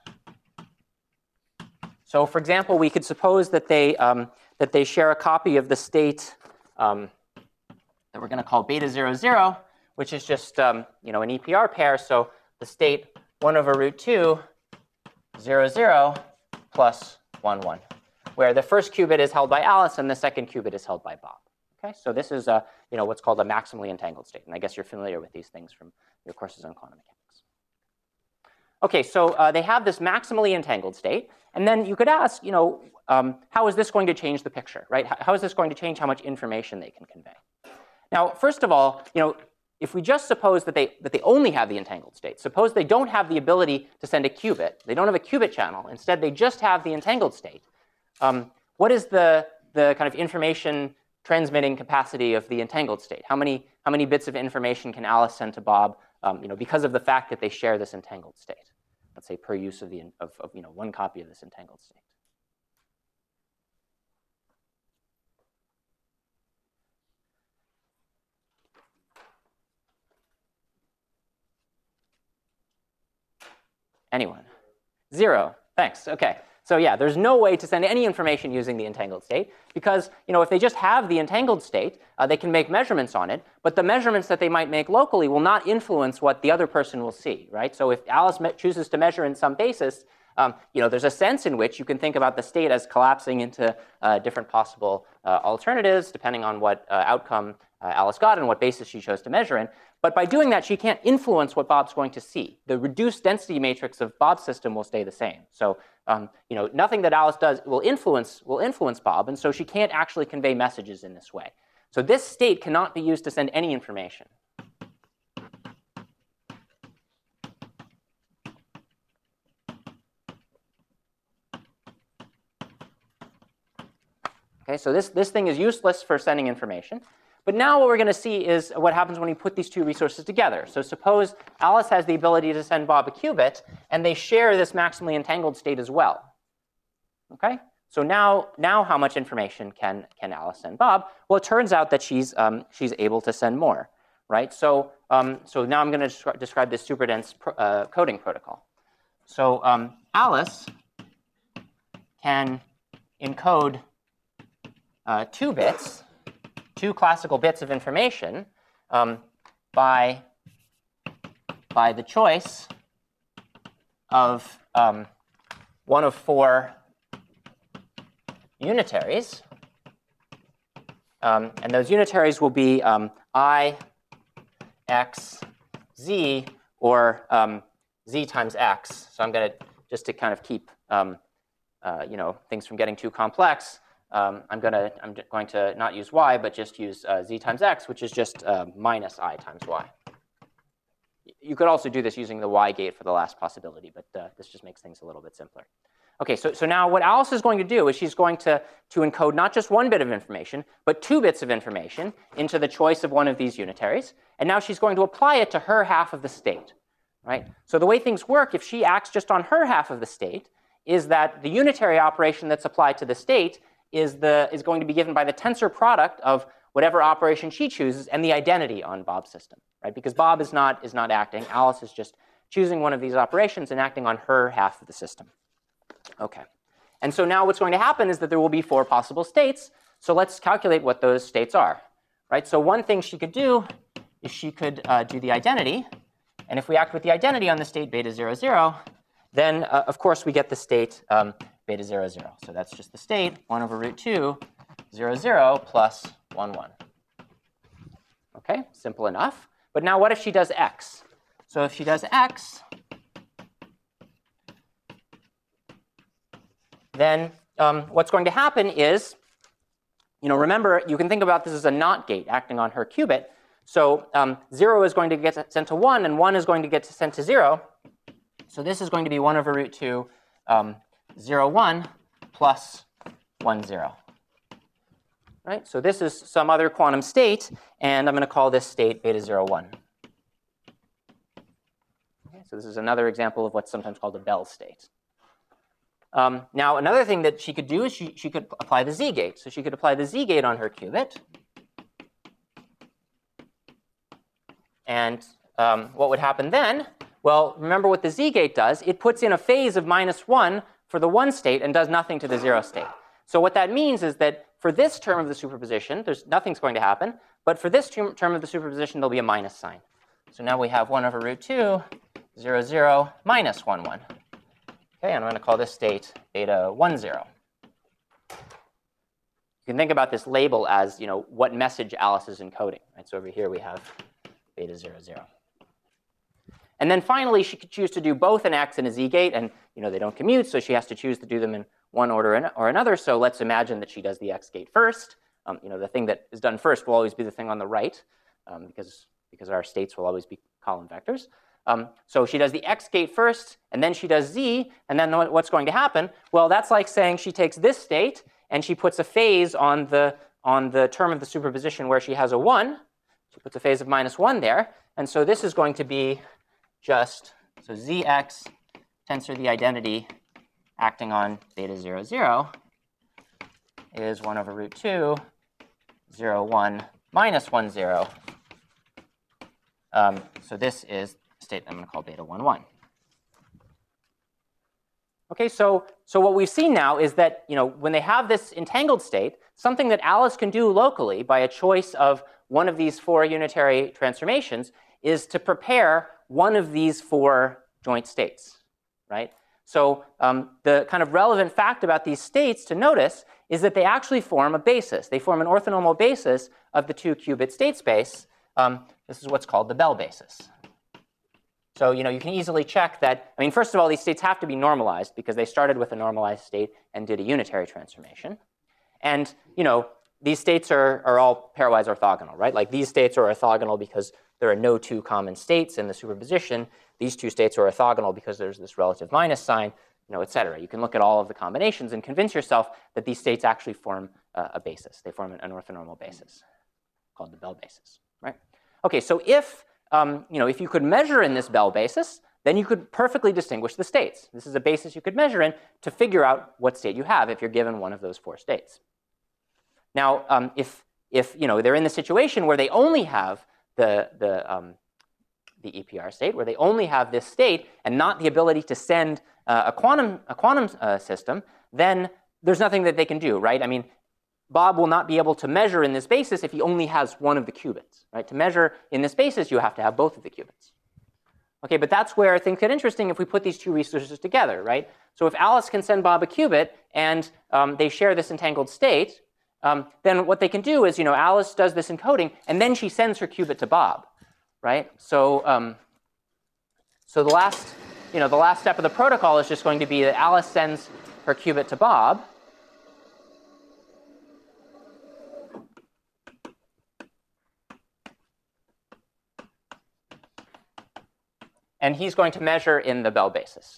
So for example, we could suppose that they, um, that they share a copy of the state um, that we're going to call beta zero zero, which is just um, you know, an E P R pair. So the state one over root two, zero, zero, plus one, one, where the first qubit is held by Alice and the second qubit is held by Bob. Okay, so this is a, you know, what's called a maximally entangled state. And I guess you're familiar with these things from your courses on quantum mechanics. Okay, so uh, they have this maximally entangled state. And then you could ask, you know, um, how is this going to change the picture, right? How, how is this going to change how much information they can convey? Now, first of all, you know, if we just suppose that they, that they only have the entangled state, suppose they don't have the ability to send a qubit, they don't have a qubit channel, instead they just have the entangled state, um, what is the, the kind of information transmitting capacity of the entangled state? How many, how many bits of information can Alice send to Bob um, you know, because of the fact that they share this entangled state? Let's say per use of, the, of, of you know, one copy of this entangled state. Anyone? Zero. Thanks. OK. So yeah, there's no way to send any information using the entangled state because you know, if they just have the entangled state, uh, they can make measurements on it. But the measurements that they might make locally will not influence what the other person will see. Right? So if Alice chooses to measure in some basis, um, you know, there's a sense in which you can think about the state as collapsing into uh, different possible uh, alternatives depending on what uh, outcome uh, Alice got and what basis she chose to measure in. But by doing that, she can't influence what Bob's going to see. The reduced density matrix of Bob's system will stay the same. So um, you know, nothing that Alice does will influence, will influence Bob, and so she can't actually convey messages in this way. So this state cannot be used to send any information. Okay, so this, this thing is useless for sending information. But now what we're going to see is what happens when we put these two resources together. So suppose Alice has the ability to send Bob a qubit, and they share this maximally entangled state as well. Okay? So now, now how much information can, can Alice send Bob? Well, it turns out that she's, um, she's able to send more. Right? So, um, so now I'm going to descri describe this superdense pro uh, coding protocol. So um, Alice can encode uh, two bits, two classical bits of information um, by, by the choice of um, one of four unitaries. Um, and those unitaries will be um, I, X, Z, or um, Z times X. So I'm going to, just to kind of keep um, uh, you know, things from getting too complex, Um, I'm going to I'm going to not use y, but just use uh, z times x, which is just uh, minus I times y. You could also do this using the y gate for the last possibility, but uh, this just makes things a little bit simpler. Okay, so, so now what Alice is going to do is she's going to, to encode not just one bit of information, but two bits of information into the choice of one of these unitaries. And now she's going to apply it to her half of the state. Right? So the way things work, if she acts just on her half of the state, is that the unitary operation that's applied to the state is, the, is going to be given by the tensor product of whatever operation she chooses and the identity on Bob's system, right? Because Bob is not, is not acting. Alice is just choosing one of these operations and acting on her half of the system. Okay. And so now what's going to happen is that there will be four possible states. So let's calculate what those states are, right? So one thing she could do is she could uh, do the identity. And if we act with the identity on the state beta zero, zero, then, uh, of course, we get the state um, beta zero, zero. So that's just the state, one over root two, zero, zero, plus one, one. OK, simple enough. But now what if she does x? So if she does x, then um, what's going to happen is, you know, remember, you can think about this as a NOT gate acting on her qubit. So um, zero is going to get sent to one, and one is going to get sent to zero. So this is going to be one over root two, um, zero, one, plus one, zero. Right? So this is some other quantum state, and I'm going to call this state beta zero, one. Okay, so this is another example of what's sometimes called a Bell state. Um, now, another thing that she could do is she, she could apply the Z gate. So she could apply the Z gate on her qubit. And um, what would happen then? Well, remember what the Z gate does. It puts in a phase of minus one for the one state and does nothing to the zero state. So what that means is that for this term of the superposition, there's nothing's going to happen. But for this term, term of the superposition, there'll be a minus sign. So now we have one over root two, zero, zero, minus one, one. Okay, and I'm going to call this state beta one, zero. You can think about this label as, you know, what message Alice is encoding. Right? So over here we have beta zero, zero. And then finally, she could choose to do both an X and a Z gate, and you know they don't commute, so she has to choose to do them in one order or another. So let's imagine that she does the X gate first. Um, you know, the thing that is done first will always be the thing on the right, um, because because our states will always be column vectors. Um, so she does the X gate first, and then she does Z, and then what's going to happen? Well, that's like saying she takes this state and she puts a phase on the on the term of the superposition where she has a one. She puts a phase of minus one there, and so this is going to be just, so Zx tensor the identity acting on beta zero, zero is one over root two, zero, one, minus one, zero. Um, so this is the state I'm going to call beta one, one. Okay, so, so what we've seen now is that, you know, when they have this entangled state, something that Alice can do locally by a choice of one of these four unitary transformations is to prepare one of these four joint states, right? So um, the kind of relevant fact about these states to notice is that they actually form a basis. They form an orthonormal basis of the two-qubit state space. Um, this is what's called the Bell basis. So you know, you can easily check that. I mean, first of all, these states have to be normalized because they started with a normalized state and did a unitary transformation. And you know, these states are, are all pairwise orthogonal, right? Like these states are orthogonal because there are no two common states in the superposition. These two states are orthogonal because there's this relative minus sign, you know, et cetera. You can look at all of the combinations and convince yourself that these states actually form uh, a basis. They form an, an orthonormal basis called the Bell basis, right? Okay, so if, um, you know, if you could measure in this Bell basis, then you could perfectly distinguish the states. This is a basis you could measure in to figure out what state you have if you're given one of those four states. Now, um, if, if you know, they're in the situation where they only have the, the, um, the E P R state, where they only have this state and not the ability to send uh, a quantum, a quantum uh, system, then there's nothing that they can do, right? I mean, Bob will not be able to measure in this basis if he only has one of the qubits, right? To measure in this basis, you have to have both of the qubits. Okay, but that's where things get interesting if we put these two resources together, right? So if Alice can send Bob a qubit and um, they share this entangled state, um, then what they can do is, you know, Alice does this encoding and then she sends her qubit to Bob, right? So, um, so the last, you know, the last step of the protocol is just going to be that Alice sends her qubit to Bob. And he's going to measure in the Bell basis.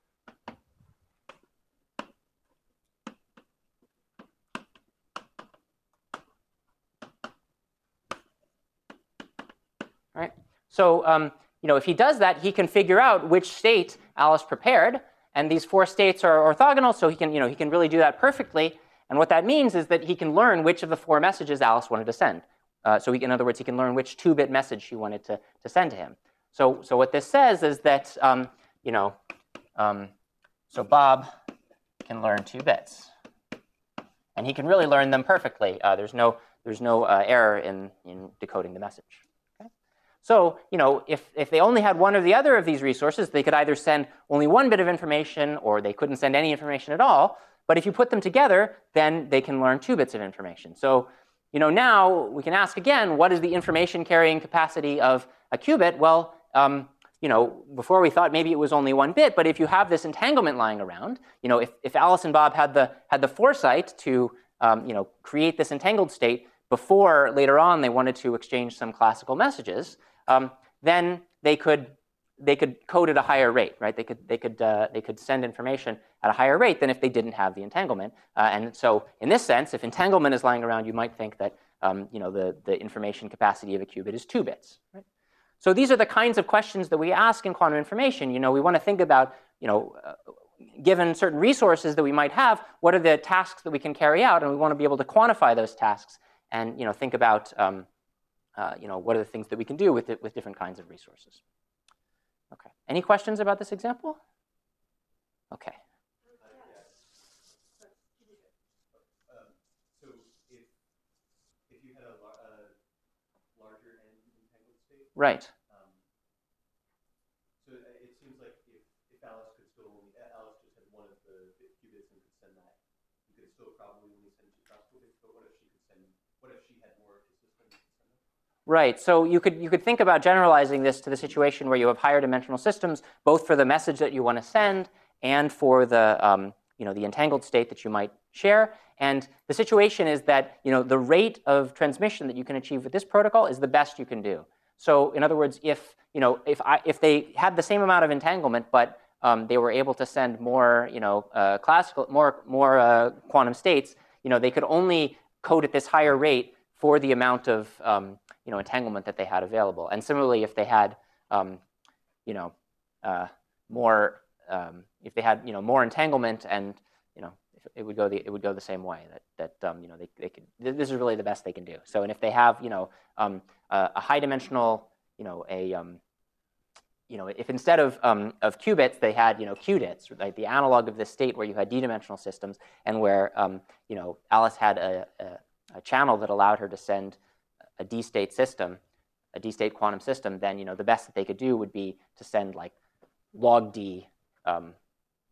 Right? So um, you know, if he does that, he can figure out which state Alice prepared. And these four states are orthogonal, so he can, you know, he can really do that perfectly. And what that means is that he can learn which of the four messages Alice wanted to send. Uh, so he, in other words, he can learn which two-bit message she wanted to, to send to him. So, so what this says is that, um, you know, um, so Bob can learn two bits. And he can really learn them perfectly. Uh, there's no, there's no uh, error in, in decoding the message. Okay? So, you know, if, if they only had one or the other of these resources, they could either send only one bit of information or they couldn't send any information at all. But if you put them together, then they can learn two bits of information. So, you know, now we can ask again, what is the information carrying capacity of a qubit? Well, um, you know, before we thought maybe it was only one bit, but if you have this entanglement lying around, you know, if, if Alice and Bob had the, had the foresight to, um, you know, create this entangled state before later on they wanted to exchange some classical messages, um, then they could, they could code at a higher rate, right? They could, they could, uh, they could send information at a higher rate than if they didn't have the entanglement. Uh, and so in this sense, if entanglement is lying around, you might think that, um, you know, the, the information capacity of a qubit is two bits, right? So these are the kinds of questions that we ask in quantum information. You know, we want to think about, you know, uh, given certain resources that we might have, what are the tasks that we can carry out? And we want to be able to quantify those tasks and, you know, think about, um, uh, you know, what are the things that we can do with it, with different kinds of resources. Okay. Any questions about this example? Okay. Right. Um, so it seems like if, if Alice could still only, Alice just had one of the, the qubits and could send that, you could still probably only send two classical bits, but what if she could send, what if she had more of the system to send it? Right. So you could, you could think about generalizing this to the situation where you have higher dimensional systems, both for the message that you want to send and for the, um, you know, the entangled state that you might share. And the situation is that, you know, the rate of transmission that you can achieve with this protocol is the best you can do. So in other words, if, you know, if, I, if they had the same amount of entanglement, but um, they were able to send more, you know, uh, classical, more, more uh, quantum states, you know, they could only code at this higher rate for the amount of, um, you know, entanglement that they had available. And similarly, if they had, um, you know, uh, more, um, if they had, you know, more entanglement, and, you know, it would go the it would go the same way. That that um, you know, they they could. This is really the best they can do. So, and if they have, you know, um, a, a high dimensional, you know, a um, you know, if instead of um, of qubits they had, you know, qudits, right, the analog of this state where you had d-dimensional systems, and where um, you know, Alice had a, a, a channel that allowed her to send a d-state system, a d-state quantum system, then, you know, the best that they could do would be to send like log d um,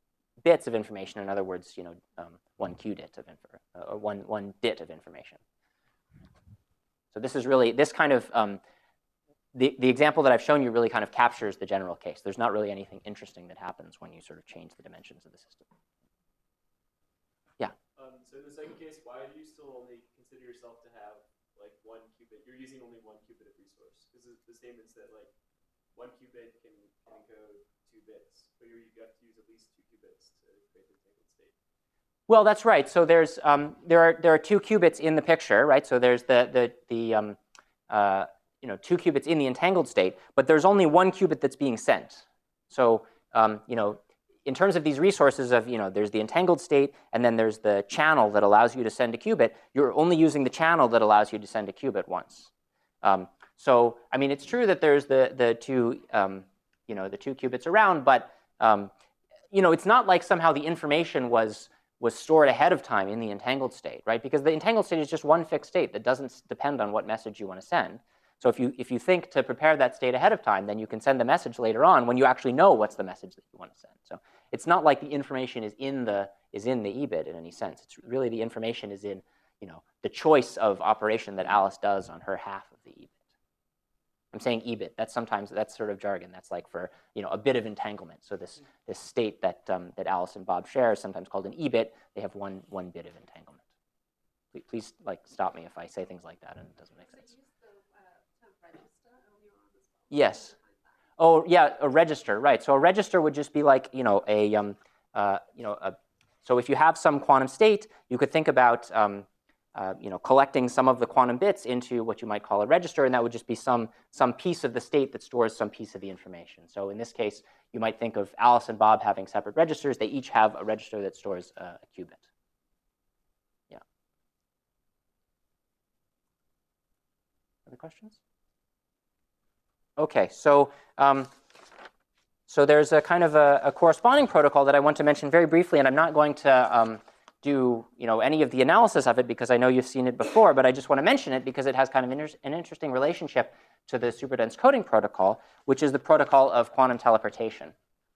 bits of information. In other words, you know, um, one qubit of info, uh, or one one bit of information. So this is really this kind of um, the the example that I've shown you really kind of captures the general case. There's not really anything interesting that happens when you sort of change the dimensions of the system. Yeah. Um, so in the second case, why do you still only consider yourself to have like one qubit? You're using only one qubit of resource. Because the statements that like one qubit can, can encode two bits, but you're, you have to use at least two qubits to create the entangled state. Well, that's right. So there's um, there are there are two qubits in the picture, right? So there's the the the um, uh, you know two qubits in the entangled state, but there's only one qubit that's being sent. So um, you know. In terms of these resources of, you know, there's the entangled state, and then there's the channel that allows you to send a qubit, you're only using the channel that allows you to send a qubit once. Um, so, I mean, it's true that there's the, the two, um, you know, the two qubits around, but, um, you know, it's not like somehow the information was, was stored ahead of time in the entangled state, right? Because the entangled state is just one fixed state that doesn't depend on what message you want to send. So if you, if you think to prepare that state ahead of time, then you can send the message later on when you actually know what's the message that you want to send. So it's not like the information is in the, is in the E bit in any sense. It's really the information is in, you know, the choice of operation that Alice does on her half of the E bit. I'm saying E bit. That's sometimes, that's sort of jargon. That's like for, you know, a bit of entanglement. So this, this state that, um, that Alice and Bob share is sometimes called an E bit. They have one, one bit of entanglement. Please, please like stop me if I say things like that and it doesn't make sense. Yes. Oh, yeah, a register, right. So a register would just be like, you know, a, um, uh, you know, a, so if you have some quantum state, you could think about, um, uh, you know, collecting some of the quantum bits into what you might call a register, and that would just be some, some piece of the state that stores some piece of the information. So in this case, you might think of Alice and Bob having separate registers. They each have a register that stores uh, a qubit. Yeah. Other questions? Okay, so um, so there's a kind of a, a corresponding protocol that I want to mention very briefly, and I'm not going to um, do you know any of the analysis of it because I know you've seen it before, but I just want to mention it because it has kind of inter an interesting relationship to the superdense coding protocol, which is the protocol of quantum teleportation.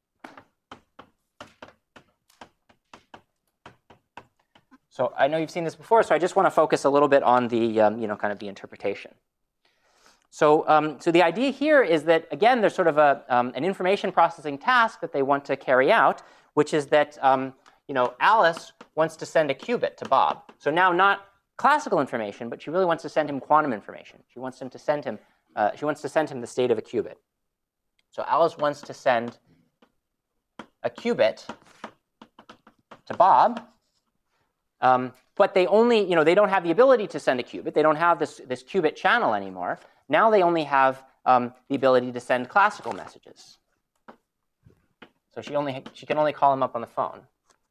So I know you've seen this before, so I just want to focus a little bit on the um, you know kind of the interpretation. So, um, so the idea here is that, again, there's sort of a, um, an information processing task that they want to carry out, which is that um, you know, Alice wants to send a qubit to Bob. So now not classical information, but she really wants to send him quantum information. She wants him to send him, uh, she wants to send him the state of a qubit. So Alice wants to send a qubit to Bob, um, but they only, you know, they don't have the ability to send a qubit. They don't have this, this qubit channel anymore. Now they only have um, the ability to send classical messages. So she only she can only call him up on the phone.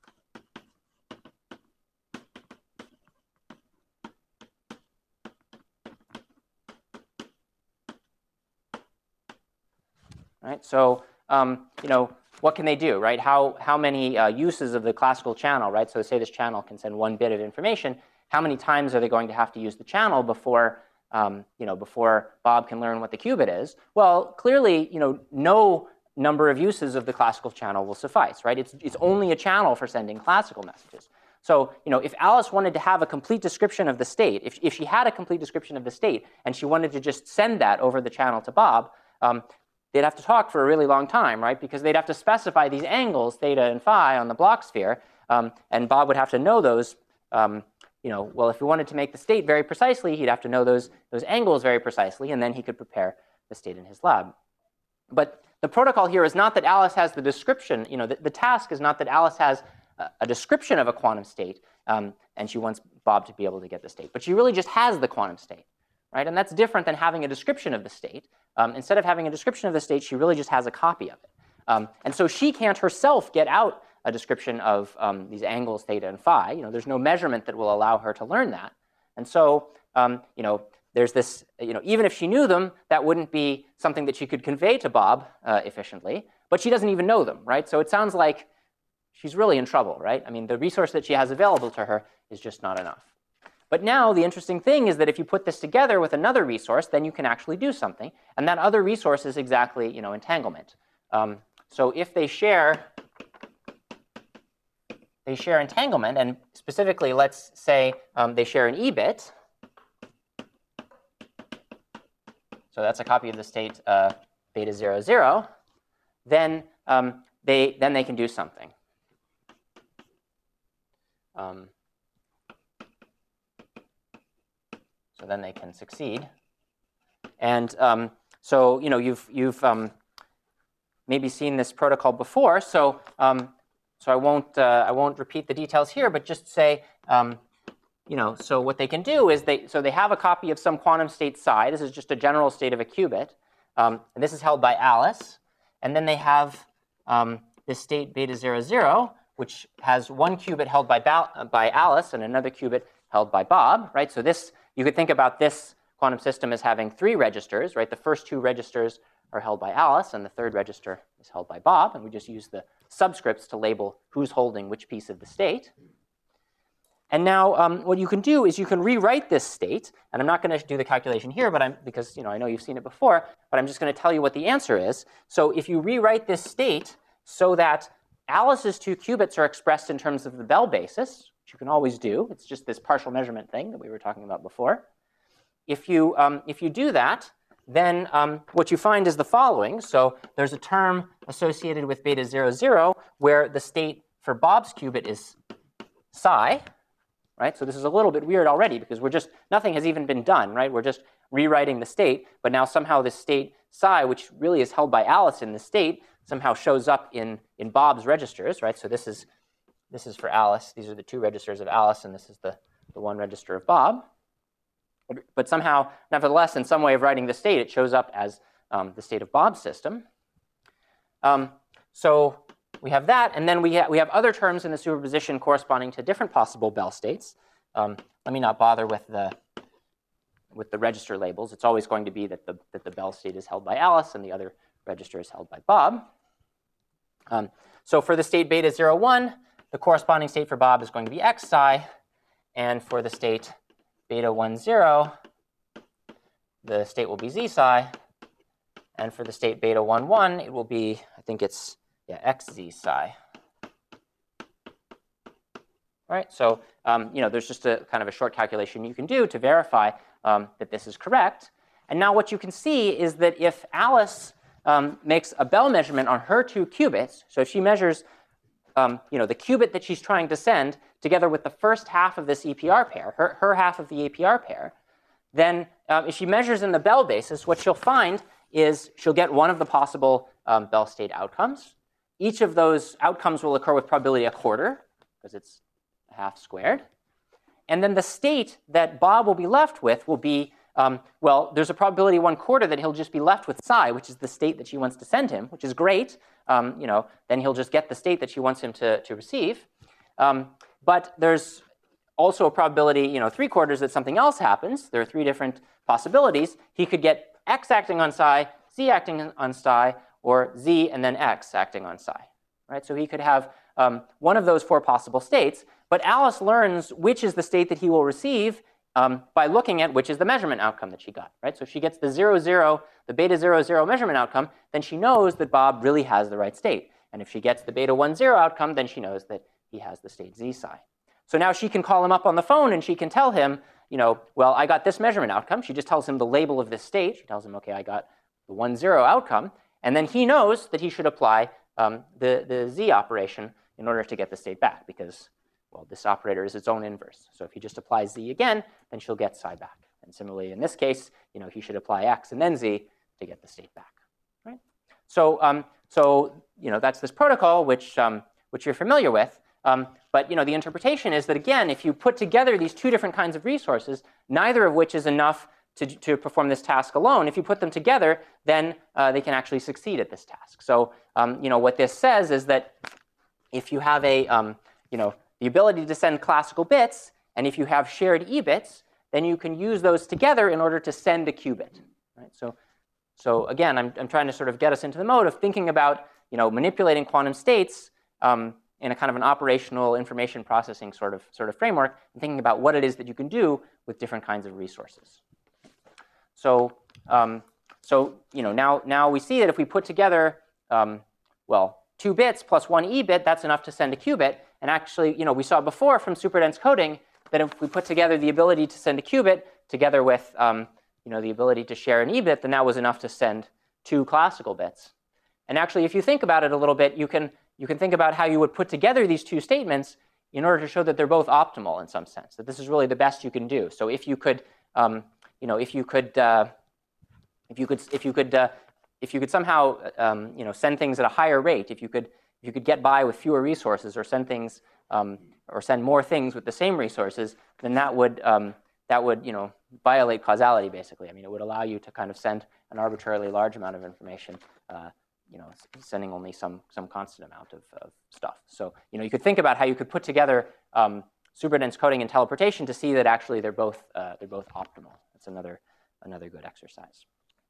Right. So um, you know, what can they do? Right. How how many uh, uses of the classical channel? Right. So say this channel can send one bit of information. How many times are they going to have to use the channel before Um, you know, before Bob can learn what the qubit is? Well, clearly, you know, no number of uses of the classical channel will suffice, right? It's, it's only a channel for sending classical messages. So, you know, if Alice wanted to have a complete description of the state, if, if she had a complete description of the state and she wanted to just send that over the channel to Bob, um, they'd have to talk for a really long time, right? Because they'd have to specify these angles, theta and phi, on the Bloch sphere, um, and Bob would have to know those. Um, You know, well, if he wanted to make the state very precisely, he'd have to know those, those angles very precisely, and then he could prepare the state in his lab. But the protocol here is not that Alice has the description, you know, the, the task is not that Alice has a, a description of a quantum state, um, and she wants Bob to be able to get the state. But she really just has the quantum state, right? And that's different than having a description of the state. Um, instead of having a description of the state, she really just has a copy of it. Um, and so she can't herself get out a description of um, these angles, theta and phi. You know, there's no measurement that will allow her to learn that. And so, um, you know, there's this, you know, even if she knew them, that wouldn't be something that she could convey to Bob uh, efficiently. But she doesn't even know them, right? So it sounds like she's really in trouble, right? I mean, the resource that she has available to her is just not enough. But now the interesting thing is that if you put this together with another resource, then you can actually do something. And that other resource is exactly, you know, entanglement. Um, so if they share they share entanglement, and specifically, let's say um, they share an E bit. So that's a copy of the state uh, beta zero zero. Then um, they then they can do something. Um, so then they can succeed. And um, so you know you've you've um, maybe seen this protocol before. So um, so I won't uh, I won't repeat the details here, but just say um, you know so what they can do is they so they have a copy of some quantum state psi. This is just a general state of a qubit, um, and this is held by Alice. And then they have um, this state beta zero zero, which has one qubit held by by Alice and another qubit held by Bob. Right. So this you could think about this quantum system as having three registers. Right. The first two registers are held by Alice, and the third register is held by Bob. And we just use the subscripts to label who's holding which piece of the state. And now um, what you can do is you can rewrite this state. And I'm not going to do the calculation here, but I'm because you know I know you've seen it before. But I'm just going to tell you what the answer is. So if you rewrite this state so that Alice's two qubits are expressed in terms of the Bell basis, which you can always do. It's just this partial measurement thing that we were talking about before. If you um, if you do that, then um, what you find is the following. So there's a term associated with beta zero zero where the state for Bob's qubit is psi, right? So this is a little bit weird already because we're just, nothing has even been done, right? We're just rewriting the state, but now somehow this state psi, which really is held by Alice in the state, somehow shows up in, in Bob's registers, right? So this is, this is for Alice. These are the two registers of Alice, and this is the, the one register of Bob. But somehow, nevertheless, in some way of writing the state, it shows up as um, the state of Bob's system. Um, so we have that, and then we, ha we have other terms in the superposition corresponding to different possible Bell states. Um, let me not bother with the, with the register labels. It's always going to be that the, that the Bell state is held by Alice and the other register is held by Bob. Um, so for the state beta zero one, the corresponding state for Bob is going to be x psi, and for the state beta one zero, the state will be z psi, and for the state beta one one, it will be, I think it's, yeah, xz psi. All right, so um, you know, there's just a kind of a short calculation you can do to verify um, that this is correct. And now what you can see is that if Alice um, makes a Bell measurement on her two qubits, so if she measures um, you know, the qubit that she's trying to send together with the first half of this E P R pair, her, her half of the E P R pair, then um, if she measures in the Bell basis, what she'll find is she'll get one of the possible um, Bell state outcomes. Each of those outcomes will occur with probability a quarter, because it's half squared. And then the state that Bob will be left with will be, um, well, there's a probability one quarter that he'll just be left with psi, which is the state that she wants to send him, which is great. Um, you know, then he'll just get the state that she wants him to, to receive. Um, but there's also a probability, you know, three quarters that something else happens. There are three different possibilities. He could get x acting on psi, z acting on psi, or z and then x acting on psi. Right? So he could have um, one of those four possible states. But Alice learns which is the state that he will receive um, by looking at which is the measurement outcome that she got. Right? So if she gets the zero zero, the beta zero zero measurement outcome, then she knows that Bob really has the right state. And if she gets the beta one zero outcome, then she knows that he has the state z psi. So now she can call him up on the phone and she can tell him, you know, well, I got this measurement outcome. She just tells him the label of this state. She tells him, okay, I got the one zero outcome. And then he knows that he should apply um, the, the z operation in order to get the state back because, well, this operator is its own inverse. So if he just applies z again, then she'll get psi back. And similarly, in this case, you know, he should apply x and then z to get the state back. Right? So, um, so you know, that's this protocol which, um, which you're familiar with. Um, but you know, the interpretation is that, again, if you put together these two different kinds of resources, neither of which is enough to, to perform this task alone, if you put them together, then uh, they can actually succeed at this task. So um, you know, what this says is that if you have a, um, you know, the ability to send classical bits, and if you have shared E bits, then you can use those together in order to send a qubit. Right? So, so again, I'm, I'm trying to sort of get us into the mode of thinking about, you know, manipulating quantum states um, in a kind of an operational information processing sort of, sort of framework, and thinking about what it is that you can do with different kinds of resources. So, um, so you know, now, now we see that if we put together, um, well, two bits plus one E bit, that's enough to send a qubit. And actually, you know, we saw before from superdense coding that if we put together the ability to send a qubit together with um, you know, the ability to share an E-bit, then that was enough to send two classical bits. And actually, if you think about it a little bit, you can, you can think about how you would put together these two statements in order to show that they're both optimal in some sense, that this is really the best you can do. So if you could, um, you know, if you could, uh, if you could, if you could, uh, if you could somehow, um, you know, send things at a higher rate, if you could, if you could get by with fewer resources, or send things, um, or send more things with the same resources, then that would, um, that would, you know, violate causality basically. I mean, it would allow you to kind of send an arbitrarily large amount of information, uh, you know, sending only some some constant amount of, of stuff. So, you know, you could think about how you could put together um, superdense coding and teleportation to see that actually they're both uh, they're both optimal. That's another another good exercise.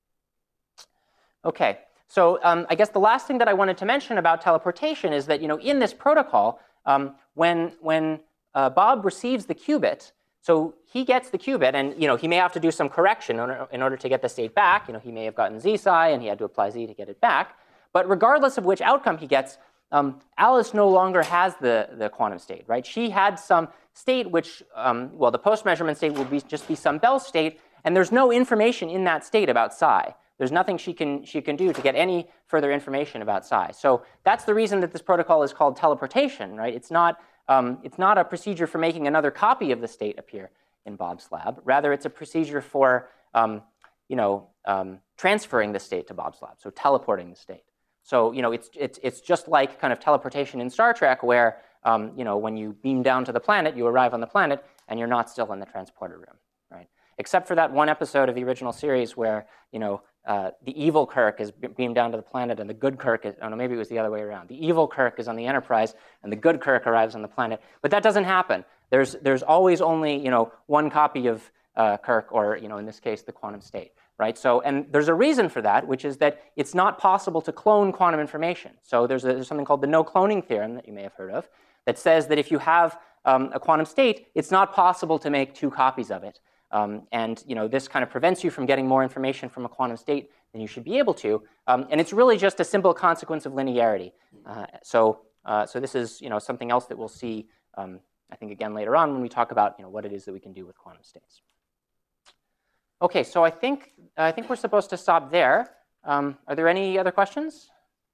Okay, so um, I guess the last thing that I wanted to mention about teleportation is that, you know, in this protocol, um, when when uh, Bob receives the qubit, so he gets the qubit, and, you know, he may have to do some correction in order, in order to get the state back. You know, he may have gotten Z psi, and he had to apply Z to get it back. But regardless of which outcome he gets, um, Alice no longer has the, the quantum state, right? She had some state which, um, well, the post-measurement state will be just be some Bell state, and there's no information in that state about psi. There's nothing she can, she can do to get any further information about psi. So that's the reason that this protocol is called teleportation, right? It's not, um, it's not a procedure for making another copy of the state appear in Bob's lab. Rather, it's a procedure for, um, you know, um, transferring the state to Bob's lab, so teleporting the state. So, you know, it's, it's, it's just like kind of teleportation in Star Trek where, um, you know, when you beam down to the planet, you arrive on the planet, and you're not still in the transporter room, right? Except for that one episode of the original series where, you know, uh, the evil Kirk is beamed down to the planet, and the good Kirk is, oh no, maybe it was the other way around. The evil Kirk is on the Enterprise, and the good Kirk arrives on the planet. But that doesn't happen. There's, there's always only, you know, one copy of uh, Kirk, or, you know, in this case, the quantum state. Right? So, and there's a reason for that, which is that it's not possible to clone quantum information. So there's, a, there's something called the no cloning theorem that you may have heard of that says that if you have um, a quantum state, it's not possible to make two copies of it. Um, and, you know, this kind of prevents you from getting more information from a quantum state than you should be able to. Um, and it's really just a simple consequence of linearity. Uh, so, uh, so this is, you know, something else that we'll see, um, I think, again later on when we talk about, you know, what it is that we can do with quantum states. Okay, so I think, I think we're supposed to stop there. Um, are there any other questions?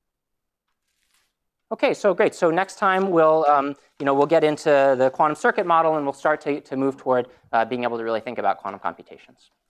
Okay, so great. So next time we'll, um, you know, we'll get into the quantum circuit model, and we'll start to, to move toward uh, being able to really think about quantum computations.